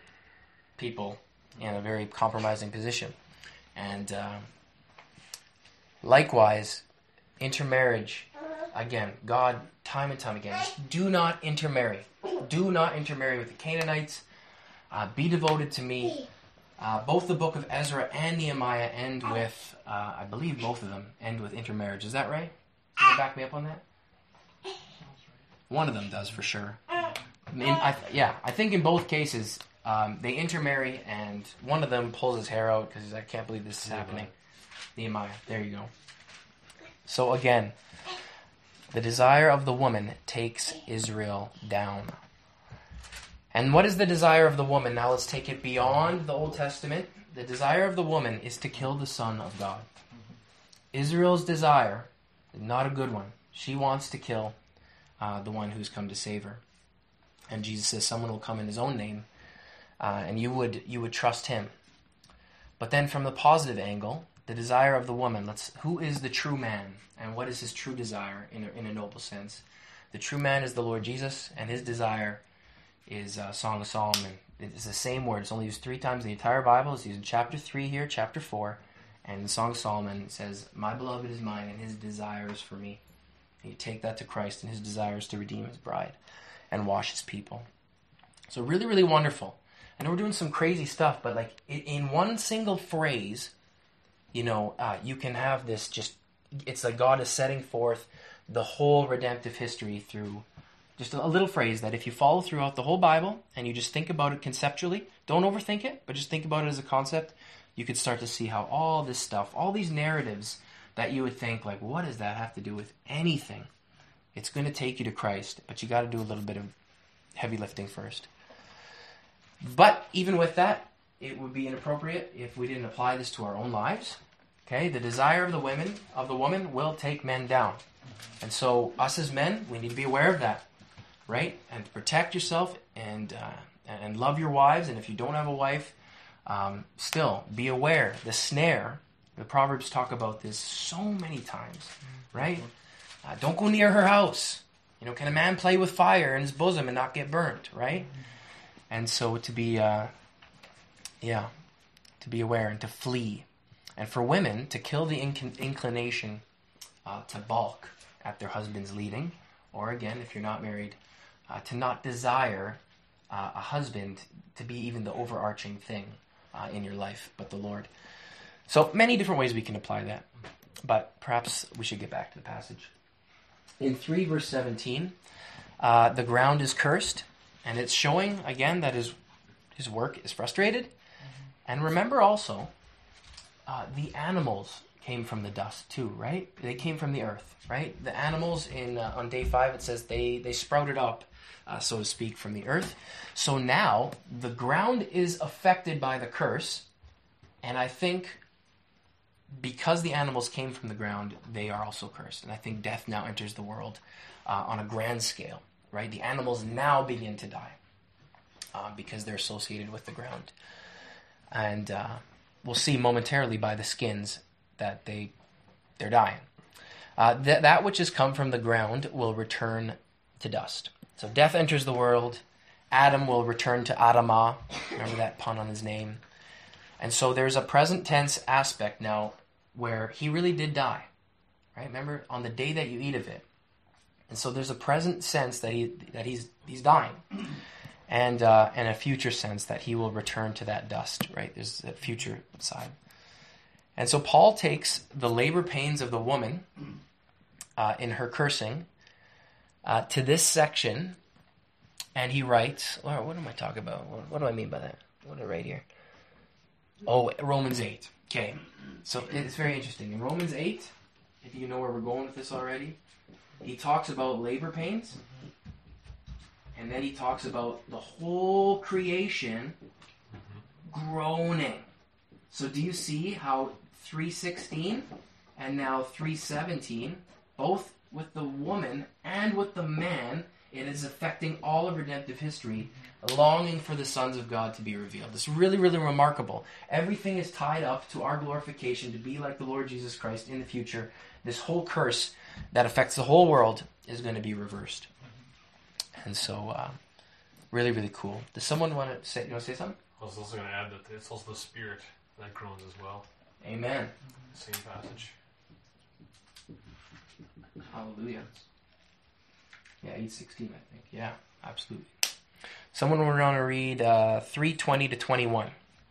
people in a very compromising position. And likewise, intermarriage, again, God, time and time again, do not intermarry. Do not intermarry with the Canaanites. Be devoted to me. Both the book of Ezra and Nehemiah end with, I believe both of them end with intermarriage. Is that right? Can you back me up on that? One of them does, for sure. I think in both cases, they intermarry, and one of them pulls his hair out because he's like, I can't believe this is happening. Nehemiah, there you go. So again, the desire of the woman takes Israel down. And what is the desire of the woman? Now let's take it beyond the Old Testament. The desire of the woman is to kill the Son of God. Israel's desire is not a good one. She wants to kill the one who's come to save her. And Jesus says someone will come in his own name, and you would trust him. But then from the positive angle, the desire of the woman, who is the true man, and what is his true desire in a noble sense? The true man is the Lord Jesus, and his desire is Song of Solomon. It's the same word. It's only used 3 times in the entire Bible. It's used in chapter 3 here, chapter 4, and in Song of Solomon it says, my beloved is mine, and his desire is for me. And you take that to Christ, and his desire is to redeem his bride and wash his people. So really, really wonderful. And we're doing some crazy stuff, but like in one single phrase, you can have this it's like God is setting forth the whole redemptive history through just a little phrase that if you follow throughout the whole Bible and you just think about it conceptually, don't overthink it, but just think about it as a concept, you could start to see how all this stuff, all these narratives that you would think, like, what does that have to do with anything? It's going to take you to Christ, but you got to do a little bit of heavy lifting first. But even with that, it would be inappropriate if we didn't apply this to our own lives. Okay, the desire of the woman will take men down. And so us as men, we need to be aware of that, right? And protect yourself and love your wives. And if you don't have a wife, still be aware. The snare, the Proverbs talk about this so many times, right? Don't go near her house. Can a man play with fire in his bosom and not get burnt, right? And so to be aware and to flee. And for women, to kill the inclination to balk at their husband's leading. Or again, if you're not married, to not desire a husband to be even the overarching thing in your life, but the Lord. So many different ways we can apply that. But perhaps we should get back to the passage. In 3 verse 17, the ground is cursed. And it's showing, again, that his work is frustrated. And remember also, the animals came from the dust too, right? They came from the earth, right? The animals on day 5, it says they sprouted up, so to speak, from the earth. So now the ground is affected by the curse, and I think because the animals came from the ground, they are also cursed. And I think death now enters the world on a grand scale, right? The animals now begin to die because they're associated with the ground. And we'll see momentarily by the skins that they're dying. That which has come from the ground will return to dust. So death enters the world. Adam will return to Adamah. Remember that pun on his name. And so there's a present tense aspect now where he really did die. Right? Remember, on the day that you eat of it. And so there's a present sense that he's dying. And a future sense that he will return to that dust, right? There's that future side. And so Paul takes the labor pains of the woman in her cursing to this section, and he writes, what am I talking about? What do I mean by that? What did I write here? Oh, Romans 8. Okay, so it's very interesting. In Romans 8, if you know where we're going with this already, he talks about labor pains. And then he talks about the whole creation groaning. So do you see how 3:16 and now 3:17, both with the woman and with the man, it is affecting all of redemptive history, longing for the sons of God to be revealed. It's really, really remarkable. Everything is tied up to our glorification, to be like the Lord Jesus Christ in the future. This whole curse that affects the whole world is going to be reversed. And so, really, really cool. Does someone want to say? You want to say something? I was also going to add that it's also the Spirit that groans as well. Amen. Same passage. Hallelujah. Yeah, 8:16, I think. Yeah, absolutely. Someone would want to read 3:20 to 21.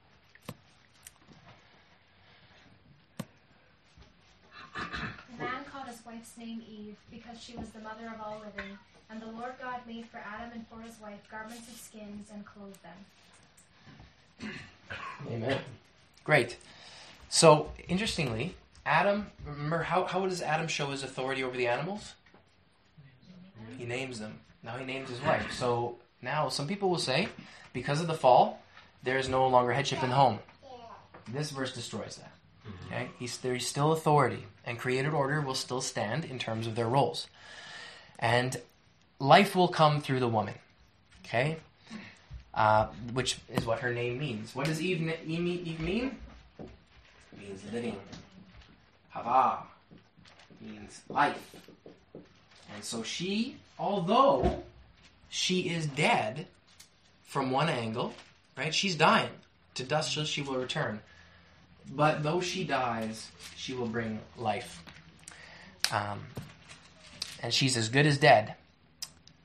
The man called his wife's name Eve because she was the mother of all living. And the Lord God made for Adam and for his wife garments of skins and clothed them. Amen. Great. So, interestingly, Adam, remember, how does Adam show his authority over the animals? He names them. Now he names his wife. So, now some people will say, because of the fall, there is no longer headship in the home. This verse destroys that. Okay? There's still authority, and created order will still stand in terms of their roles. And life will come through the woman, okay? Which is what her name means. What does Eve mean? It means living. Hava means life. And so she, although she is dead from one angle, right? She's dying. To dust she will return. But though she dies, she will bring life. And she's as good as dead.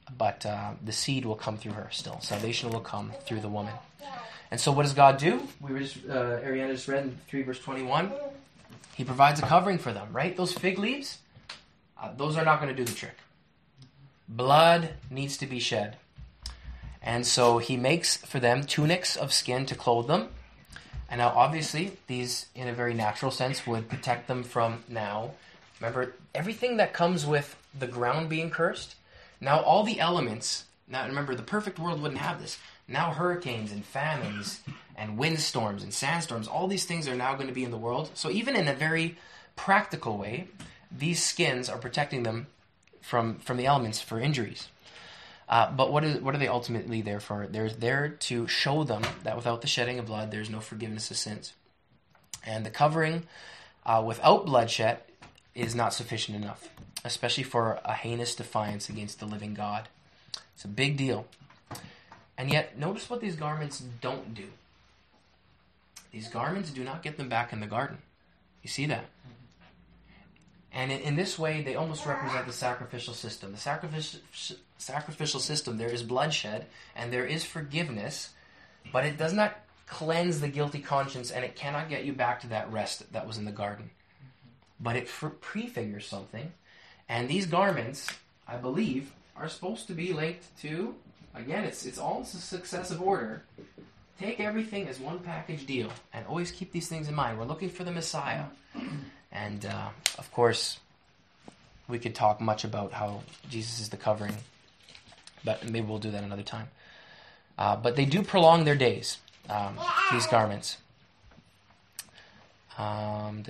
but the seed will come through her still. Salvation will come through the woman. And so what does God do? We were just, Ariana just read in 3 verse 21. He provides a covering for them, right? Those fig leaves, those are not going to do the trick. Blood needs to be shed. And so he makes for them tunics of skin to clothe them. And now obviously these, in a very natural sense, would protect them from now. Remember, everything that comes with the ground being cursed, now all the elements, now remember, the perfect world wouldn't have this. Now hurricanes and famines and windstorms and sandstorms, all these things are now going to be in the world. So even in a very practical way, these skins are protecting them from the elements for injuries. But what are they ultimately there for? They're there to show them that without the shedding of blood, there's no forgiveness of sins. And the covering without bloodshed is not sufficient enough, especially for a heinous defiance against the living God. It's a big deal. And yet, notice what these garments don't do. These garments do not get them back in the garden. You see that? And in this way, they almost represent the sacrificial system. The sacrificial system, there is bloodshed and there is forgiveness, but it does not cleanse the guilty conscience, and it cannot get you back to that rest that was in the garden. But it prefigures something, and these garments, I believe, are supposed to be linked to, again, it's all in successive order. Take everything as one package deal, and always keep these things in mind. We're looking for the Messiah. And, of course, we could talk much about how Jesus is the covering, but maybe we'll do that another time. But they do prolong their days, these garments. And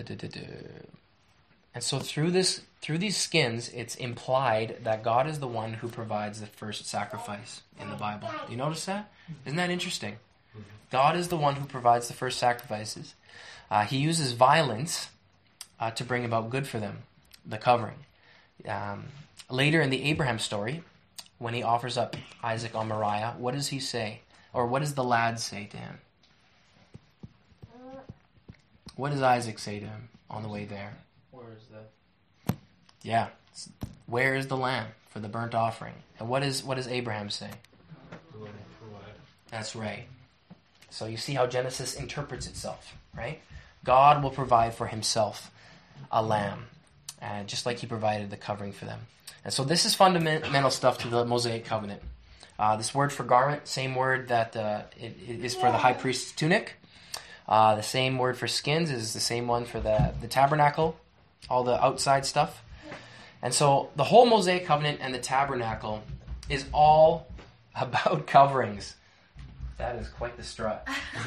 so through these skins, it's implied that God is the one who provides the first sacrifice in the Bible. Do you notice that? Isn't that interesting? God is the one who provides the first sacrifices. He uses violence to bring about good for them, the covering. Later in the Abraham story, when he offers up Isaac on Moriah, what does he say? Or what does the lad say to him? What does Isaac say to him on the way there? Where is the... Yeah. Where is the lamb for the burnt offering? And what does Abraham say? That's right. So you see how Genesis interprets itself, right? God will provide for himself a lamb, just like he provided the covering for them. And so this is fundamental stuff to the Mosaic covenant. This word for garment, same word that it is for the high priest's tunic. The same word for skins is the same one for the tabernacle, all the outside stuff. And so the whole Mosaic covenant and the tabernacle is all about coverings. That is quite the strut.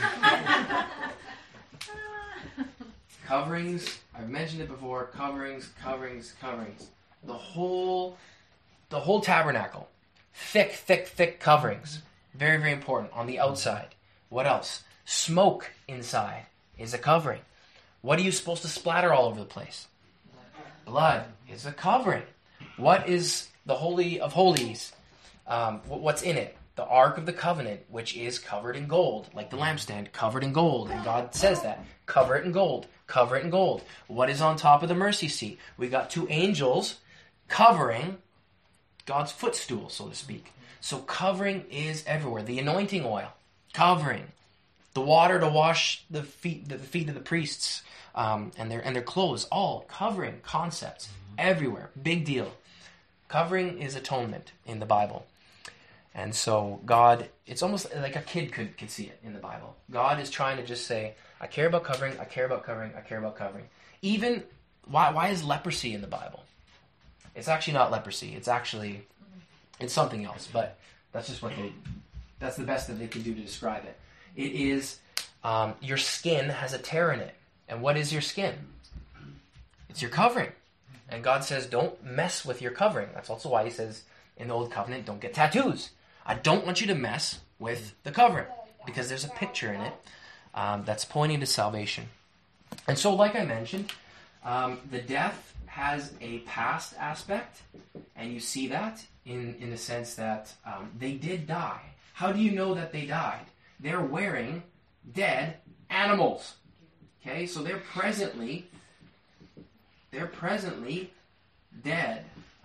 Coverings, I've mentioned it before, coverings. The whole tabernacle. Thick coverings. Very, very important on the outside. What else? Smoke inside is a covering. What are you supposed to splatter all over the place? Blood is a covering. What is the Holy of Holies? What's in it? The Ark of the Covenant, which is covered in gold, like the lampstand, covered in gold. And God says that. Cover it in gold. Cover it in gold. What is on top of the mercy seat? We got two angels covering God's footstool, so to speak. So covering is everywhere. The anointing oil, covering. The water to wash the feet of the priests and their clothes, all covering concepts everywhere. Big deal. Covering is atonement in the Bible. And so God, it's almost like a kid could see it in the Bible. God is trying to just say, I care about covering, I care about covering, I care about covering. Even, why is leprosy in the Bible? It's actually not leprosy. It's something else. But that's just that's the best that they can do to describe it. It is, your skin has a tear in it. And what is your skin? It's your covering. And God says, don't mess with your covering. That's also why he says in the Old Covenant, don't get tattoos. I don't want you to mess with the covering, because there's a picture in it that's pointing to salvation. And so, like I mentioned, the death has a past aspect, and you see that in the sense that they did die. How do you know that they died? They're wearing dead animals. Okay, so they're presently dead.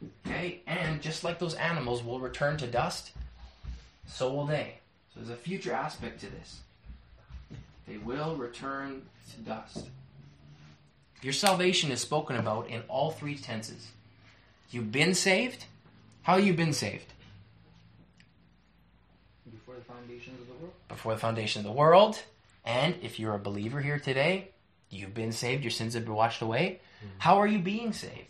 Okay? And just like those animals will return to dust, so will they. So there's a future aspect to this. They will return to dust. Your salvation is spoken about in all three tenses. You've been saved. How have you been saved? Before the foundations of the world. Before the foundation of the world. And if you're a believer here today, you've been saved. Your sins have been washed away. How are you being saved?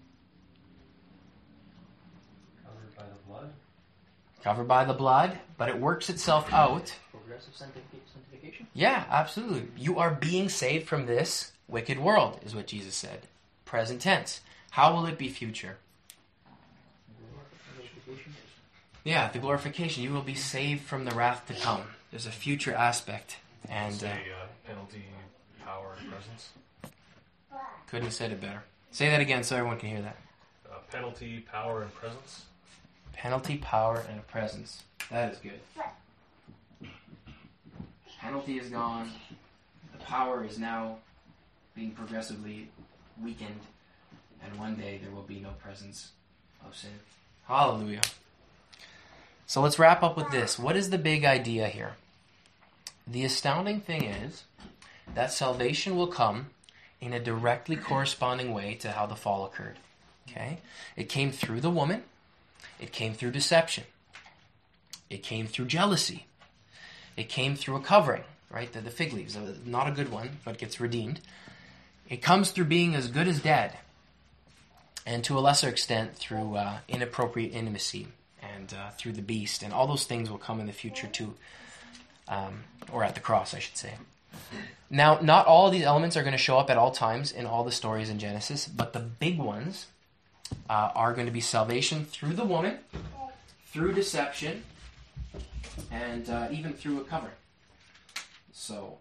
Covered by the blood. Covered by the blood, but it works itself out. Progressive sanctification. Yeah, absolutely. You are being saved from this wicked world, is what Jesus said. Present tense. How will it be future? Glorification. Yeah, the glorification. You will be saved from the wrath to come. There's a future aspect. And Say penalty, power, and presence. couldn't have said it better. Say that again so everyone can hear that. Penalty, power, and presence. Penalty, power, and a presence. That is good. Penalty is gone. The power is now being progressively weakened. And one day there will be no presence of sin. Hallelujah. So let's wrap up with this. What is the big idea here? The astounding thing is that salvation will come in a directly corresponding way to how the fall occurred. Okay? It came through the woman. It came through deception. It came through jealousy. It came through a covering, right? The fig leaves. Not a good one, but gets redeemed. It comes through being as good as dead. And to a lesser extent through inappropriate intimacy and through the beast. And all those things will come in the future too. Or at the cross, I should say. Now, not all of these elements are going to show up at all times in all the stories in Genesis, but the big ones are going to be salvation through the woman, through deception, and even through a covering. So,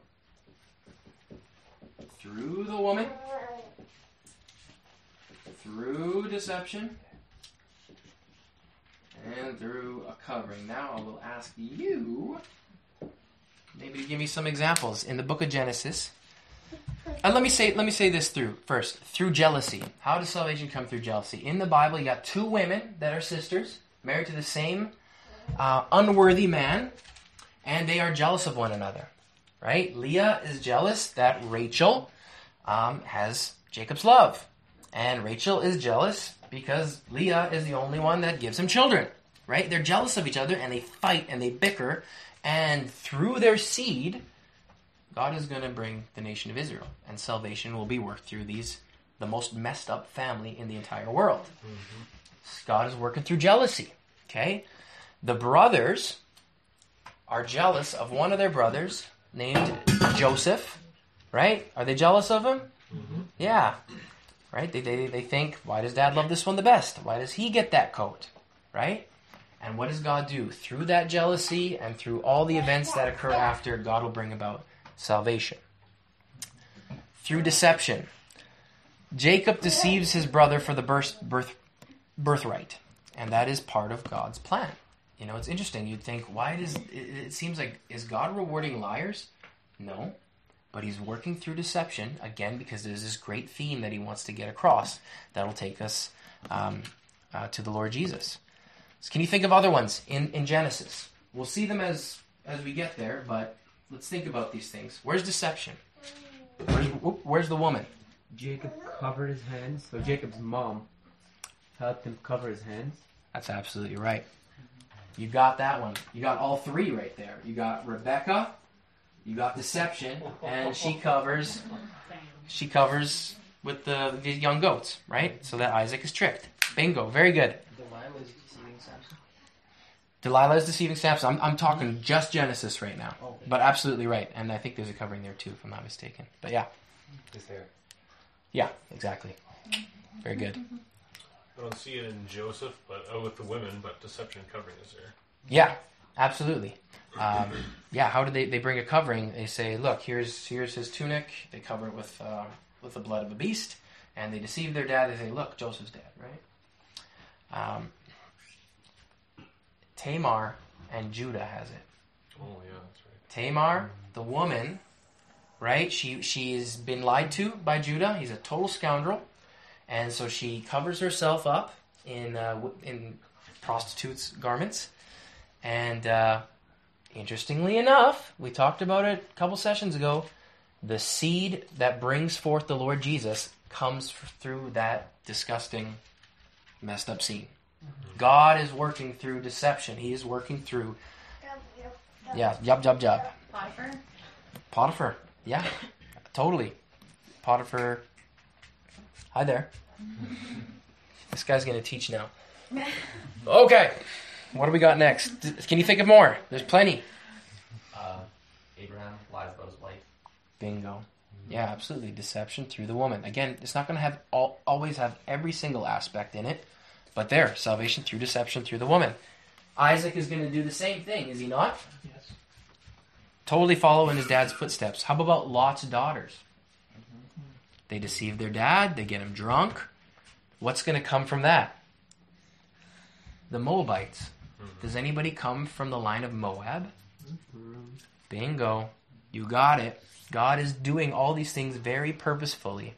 through the woman, through deception, and through a covering. Now I will ask you maybe to give me some examples in the book of Genesis. And let me say this through jealousy. How does salvation come through jealousy? In the Bible, you got two women that are sisters, married to the same unworthy man, and they are jealous of one another. Right? Leah is jealous that Rachel has Jacob's love. And Rachel is jealous because Leah is the only one that gives him children. Right? They're jealous of each other, and they fight, and they bicker. And through their seed, God is going to bring the nation of Israel. And salvation will be worked through the most messed up family in the entire world. Mm-hmm. God is working through jealousy. Okay? The brothers are jealous of one of their brothers named Joseph. Right? Are they jealous of him? Mm-hmm. Yeah. Right? They think, why does Dad love this one the best? Why does he get that coat? Right? And what does God do? Through that jealousy and through all the events that occur after, God will bring about salvation. Through deception. Jacob deceives his brother for the birthright. And that is part of God's plan. You know, it's interesting. You'd think, it seems like, is God rewarding liars? No. But he's working through deception, again, because there's this great theme that he wants to get across that'll take us to the Lord Jesus. So can you think of other ones in Genesis? We'll see them as we get there, but let's think about these things. Where's deception? Where's the woman? Jacob covered his hands. So Jacob's mom helped him cover his hands. That's absolutely right. You got that one. You got all three right there. You got Rebecca, you got deception, and she covers with the young goats, right? So that Isaac is tricked. Bingo. Very good. Delilah is deceiving Samson. I'm talking just Genesis right now. Okay. But absolutely right. And I think there's a covering there too, if I'm not mistaken. But yeah. Is there? Yeah, exactly. Very good. I don't see it in Joseph, but with the women, but deception and covering is there. Yeah, absolutely. How do they bring a covering? They say, look, here's his tunic. They cover it with the blood of a beast. And they deceive their dad. They say, look, Joseph's dead, right? Tamar and Judah has it. Oh, yeah, that's right. Tamar, the woman, right? She's been lied to by Judah. He's a total scoundrel. And so she covers herself up in prostitutes' garments. And interestingly enough, we talked about it a couple sessions ago, the seed that brings forth the Lord Jesus comes through that disgusting, messed up seed. God is working through deception. He is working through... Yeah, job. Potiphar. Yeah, totally. Potiphar. Hi there. This guy's going to teach now. Okay. What do we got next? Can you think of more? There's plenty. Abraham lies about his wife. Bingo. Yeah, absolutely. Deception through the woman. Again, it's not going to have always have every single aspect in it, but there, salvation through deception through the woman. Isaac is going to do the same thing, is he not? Yes. Totally follow in his dad's footsteps. How about Lot's daughters? They deceive their dad. They get him drunk. What's going to come from that? The Moabites. Does anybody come from the line of Moab? Bingo. You got it. God is doing all these things very purposefully.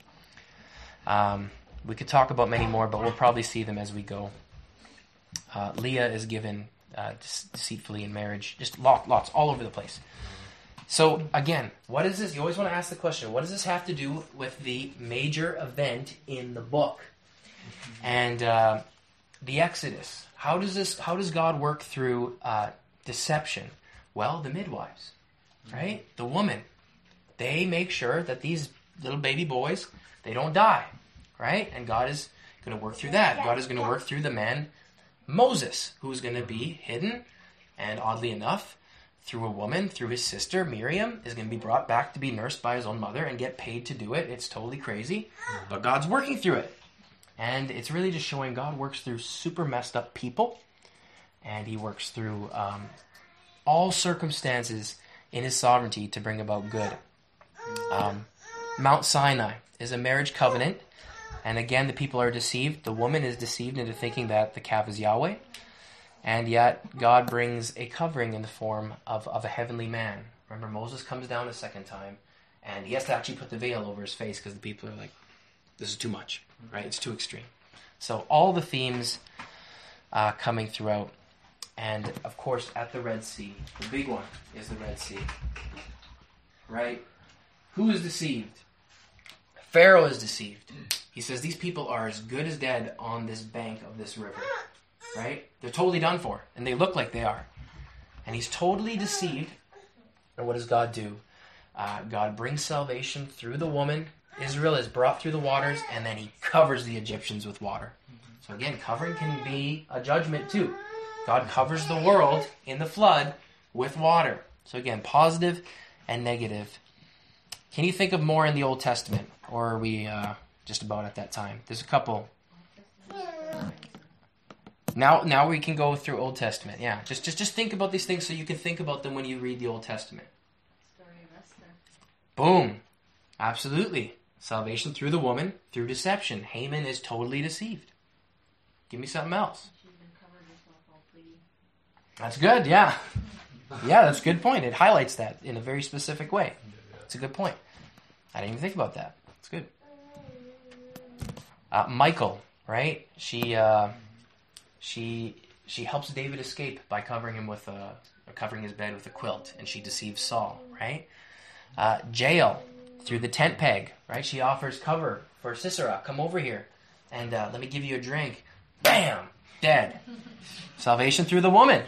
We could talk about many more, but we'll probably see them as we go. Leah is given deceitfully in marriage. Just lots all over the place. So, again, what is this? You always want to ask the question, what does this have to do with the major event in the book? And the Exodus. How does God work through deception? Well, the midwives, right? The woman. They make sure that these little baby boys, they don't die, right? And God is going to work through that. God is going to work through the man Moses, who's going to be hidden, and oddly enough, through a woman, through his sister, Miriam, is going to be brought back to be nursed by his own mother and get paid to do it. It's totally crazy, but God's working through it. And it's really just showing God works through super messed up people, and he works through all circumstances in his sovereignty to bring about good. Mount Sinai is a marriage covenant, and again, the people are deceived. The woman is deceived into thinking that the calf is Yahweh. And yet, God brings a covering in the form of a heavenly man. Remember, Moses comes down a second time, and he has to actually put the veil over his face because the people are like, this is too much, right? It's too extreme. So all the themes coming throughout. And, of course, at the Red Sea, the big one is the Red Sea, right? Who is deceived? Pharaoh is deceived. He says, these people are as good as dead on this bank of this river. Right? They're totally done for. And they look like they are. And he's totally deceived. And what does God do? God brings salvation through the woman. Israel is brought through the waters. And then he covers the Egyptians with water. So again, covering can be a judgment too. God covers the world in the flood with water. So again, positive and negative. Can you think of more in the Old Testament? Or are we just about at that time? There's a couple... Now we can go through Old Testament. Yeah, just think about these things so you can think about them when you read the Old Testament. Story of Esther. Boom. Absolutely. Salvation through the woman, through deception. Haman is totally deceived. Give me something else. She's been covering herself all pretty. That's good, yeah. Yeah, that's a good point. It highlights that in a very specific way. It's a good point. I didn't even think about that. It's good. Michal, right? She helps David escape by covering him with covering his bed with a quilt, and she deceives Saul, right? Jael, through the tent peg, right? She offers cover for Sisera. Come over here, and let me give you a drink. Bam! Dead. Salvation through the woman.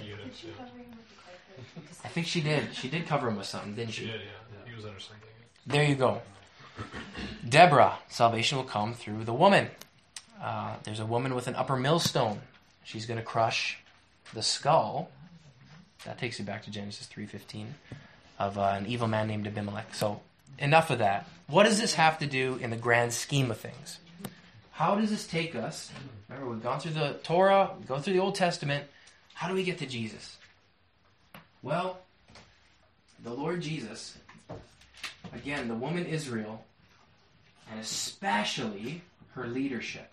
I think she did. She did cover him with something, didn't she? She did, yeah. He was under something. There you go. Deborah, salvation will come through the woman. There's a woman with an upper millstone. She's going to crush the skull. That takes you back to Genesis 3:15 of an evil man named Abimelech. So enough of that. What does this have to do in the grand scheme of things? How does this take us? Remember, we've gone through the Torah, we go through the Old Testament. How do we get to Jesus? Well, the Lord Jesus, again, the woman Israel, and especially her leadership,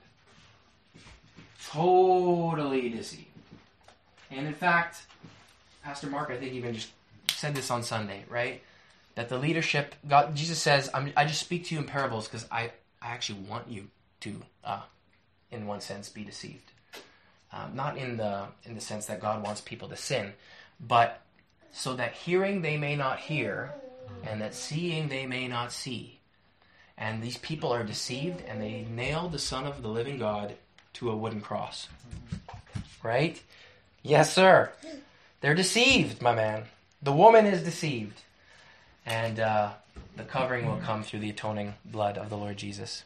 totally deceived. And in fact, Pastor Mark, I think, even just said this on Sunday, right? That the leadership, God, Jesus says, I just speak to you in parables because I actually want you to, in one sense, be deceived. not in the sense that God wants people to sin, but so that hearing they may not hear, and that seeing they may not see. And these people are deceived, and they nail the Son of the living God to a wooden cross. Right? Yes, sir. They're deceived, my man. The woman is deceived. And the covering will come through the atoning blood of the Lord Jesus.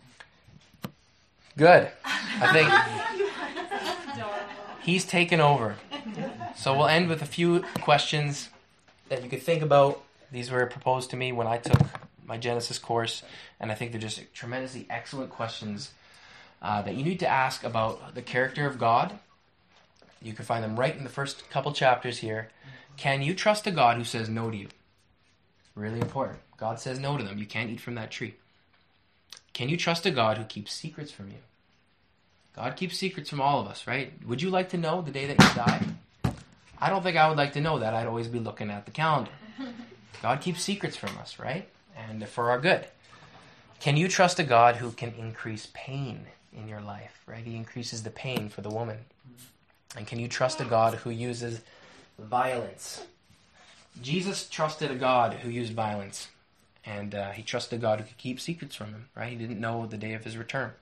Good. I think he's taken over. So we'll end with a few questions that you could think about. These were proposed to me when I took my Genesis course, and I think they're just tremendously excellent questions that you need to ask about the character of God. You can find them right in the first couple chapters here. Can you trust a God who says no to you? Really important. God says no to them. You can't eat from that tree. Can you trust a God who keeps secrets from you? God keeps secrets from all of us, right? Would you like to know the day that you die? I don't think I would like to know that. I'd always be looking at the calendar. God keeps secrets from us, right? And for our good. Can you trust a God who can increase pain in your life, right? He increases the pain for the woman. And can you trust a God who uses violence? Jesus trusted a God who used violence. And he trusted a God who could keep secrets from him, right? He didn't know the day of his return.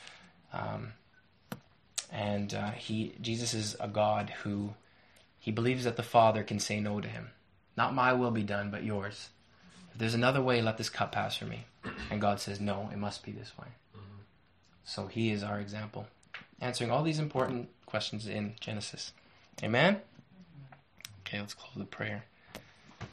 Jesus is a God who he believes that the Father can say no to him. Not my will be done, but yours. If there's another way, let this cup pass from me. And God says, no, it must be this way. Mm-hmm. So he is our example. Answering all these important questions in Genesis. Amen? Okay, let's close the prayer.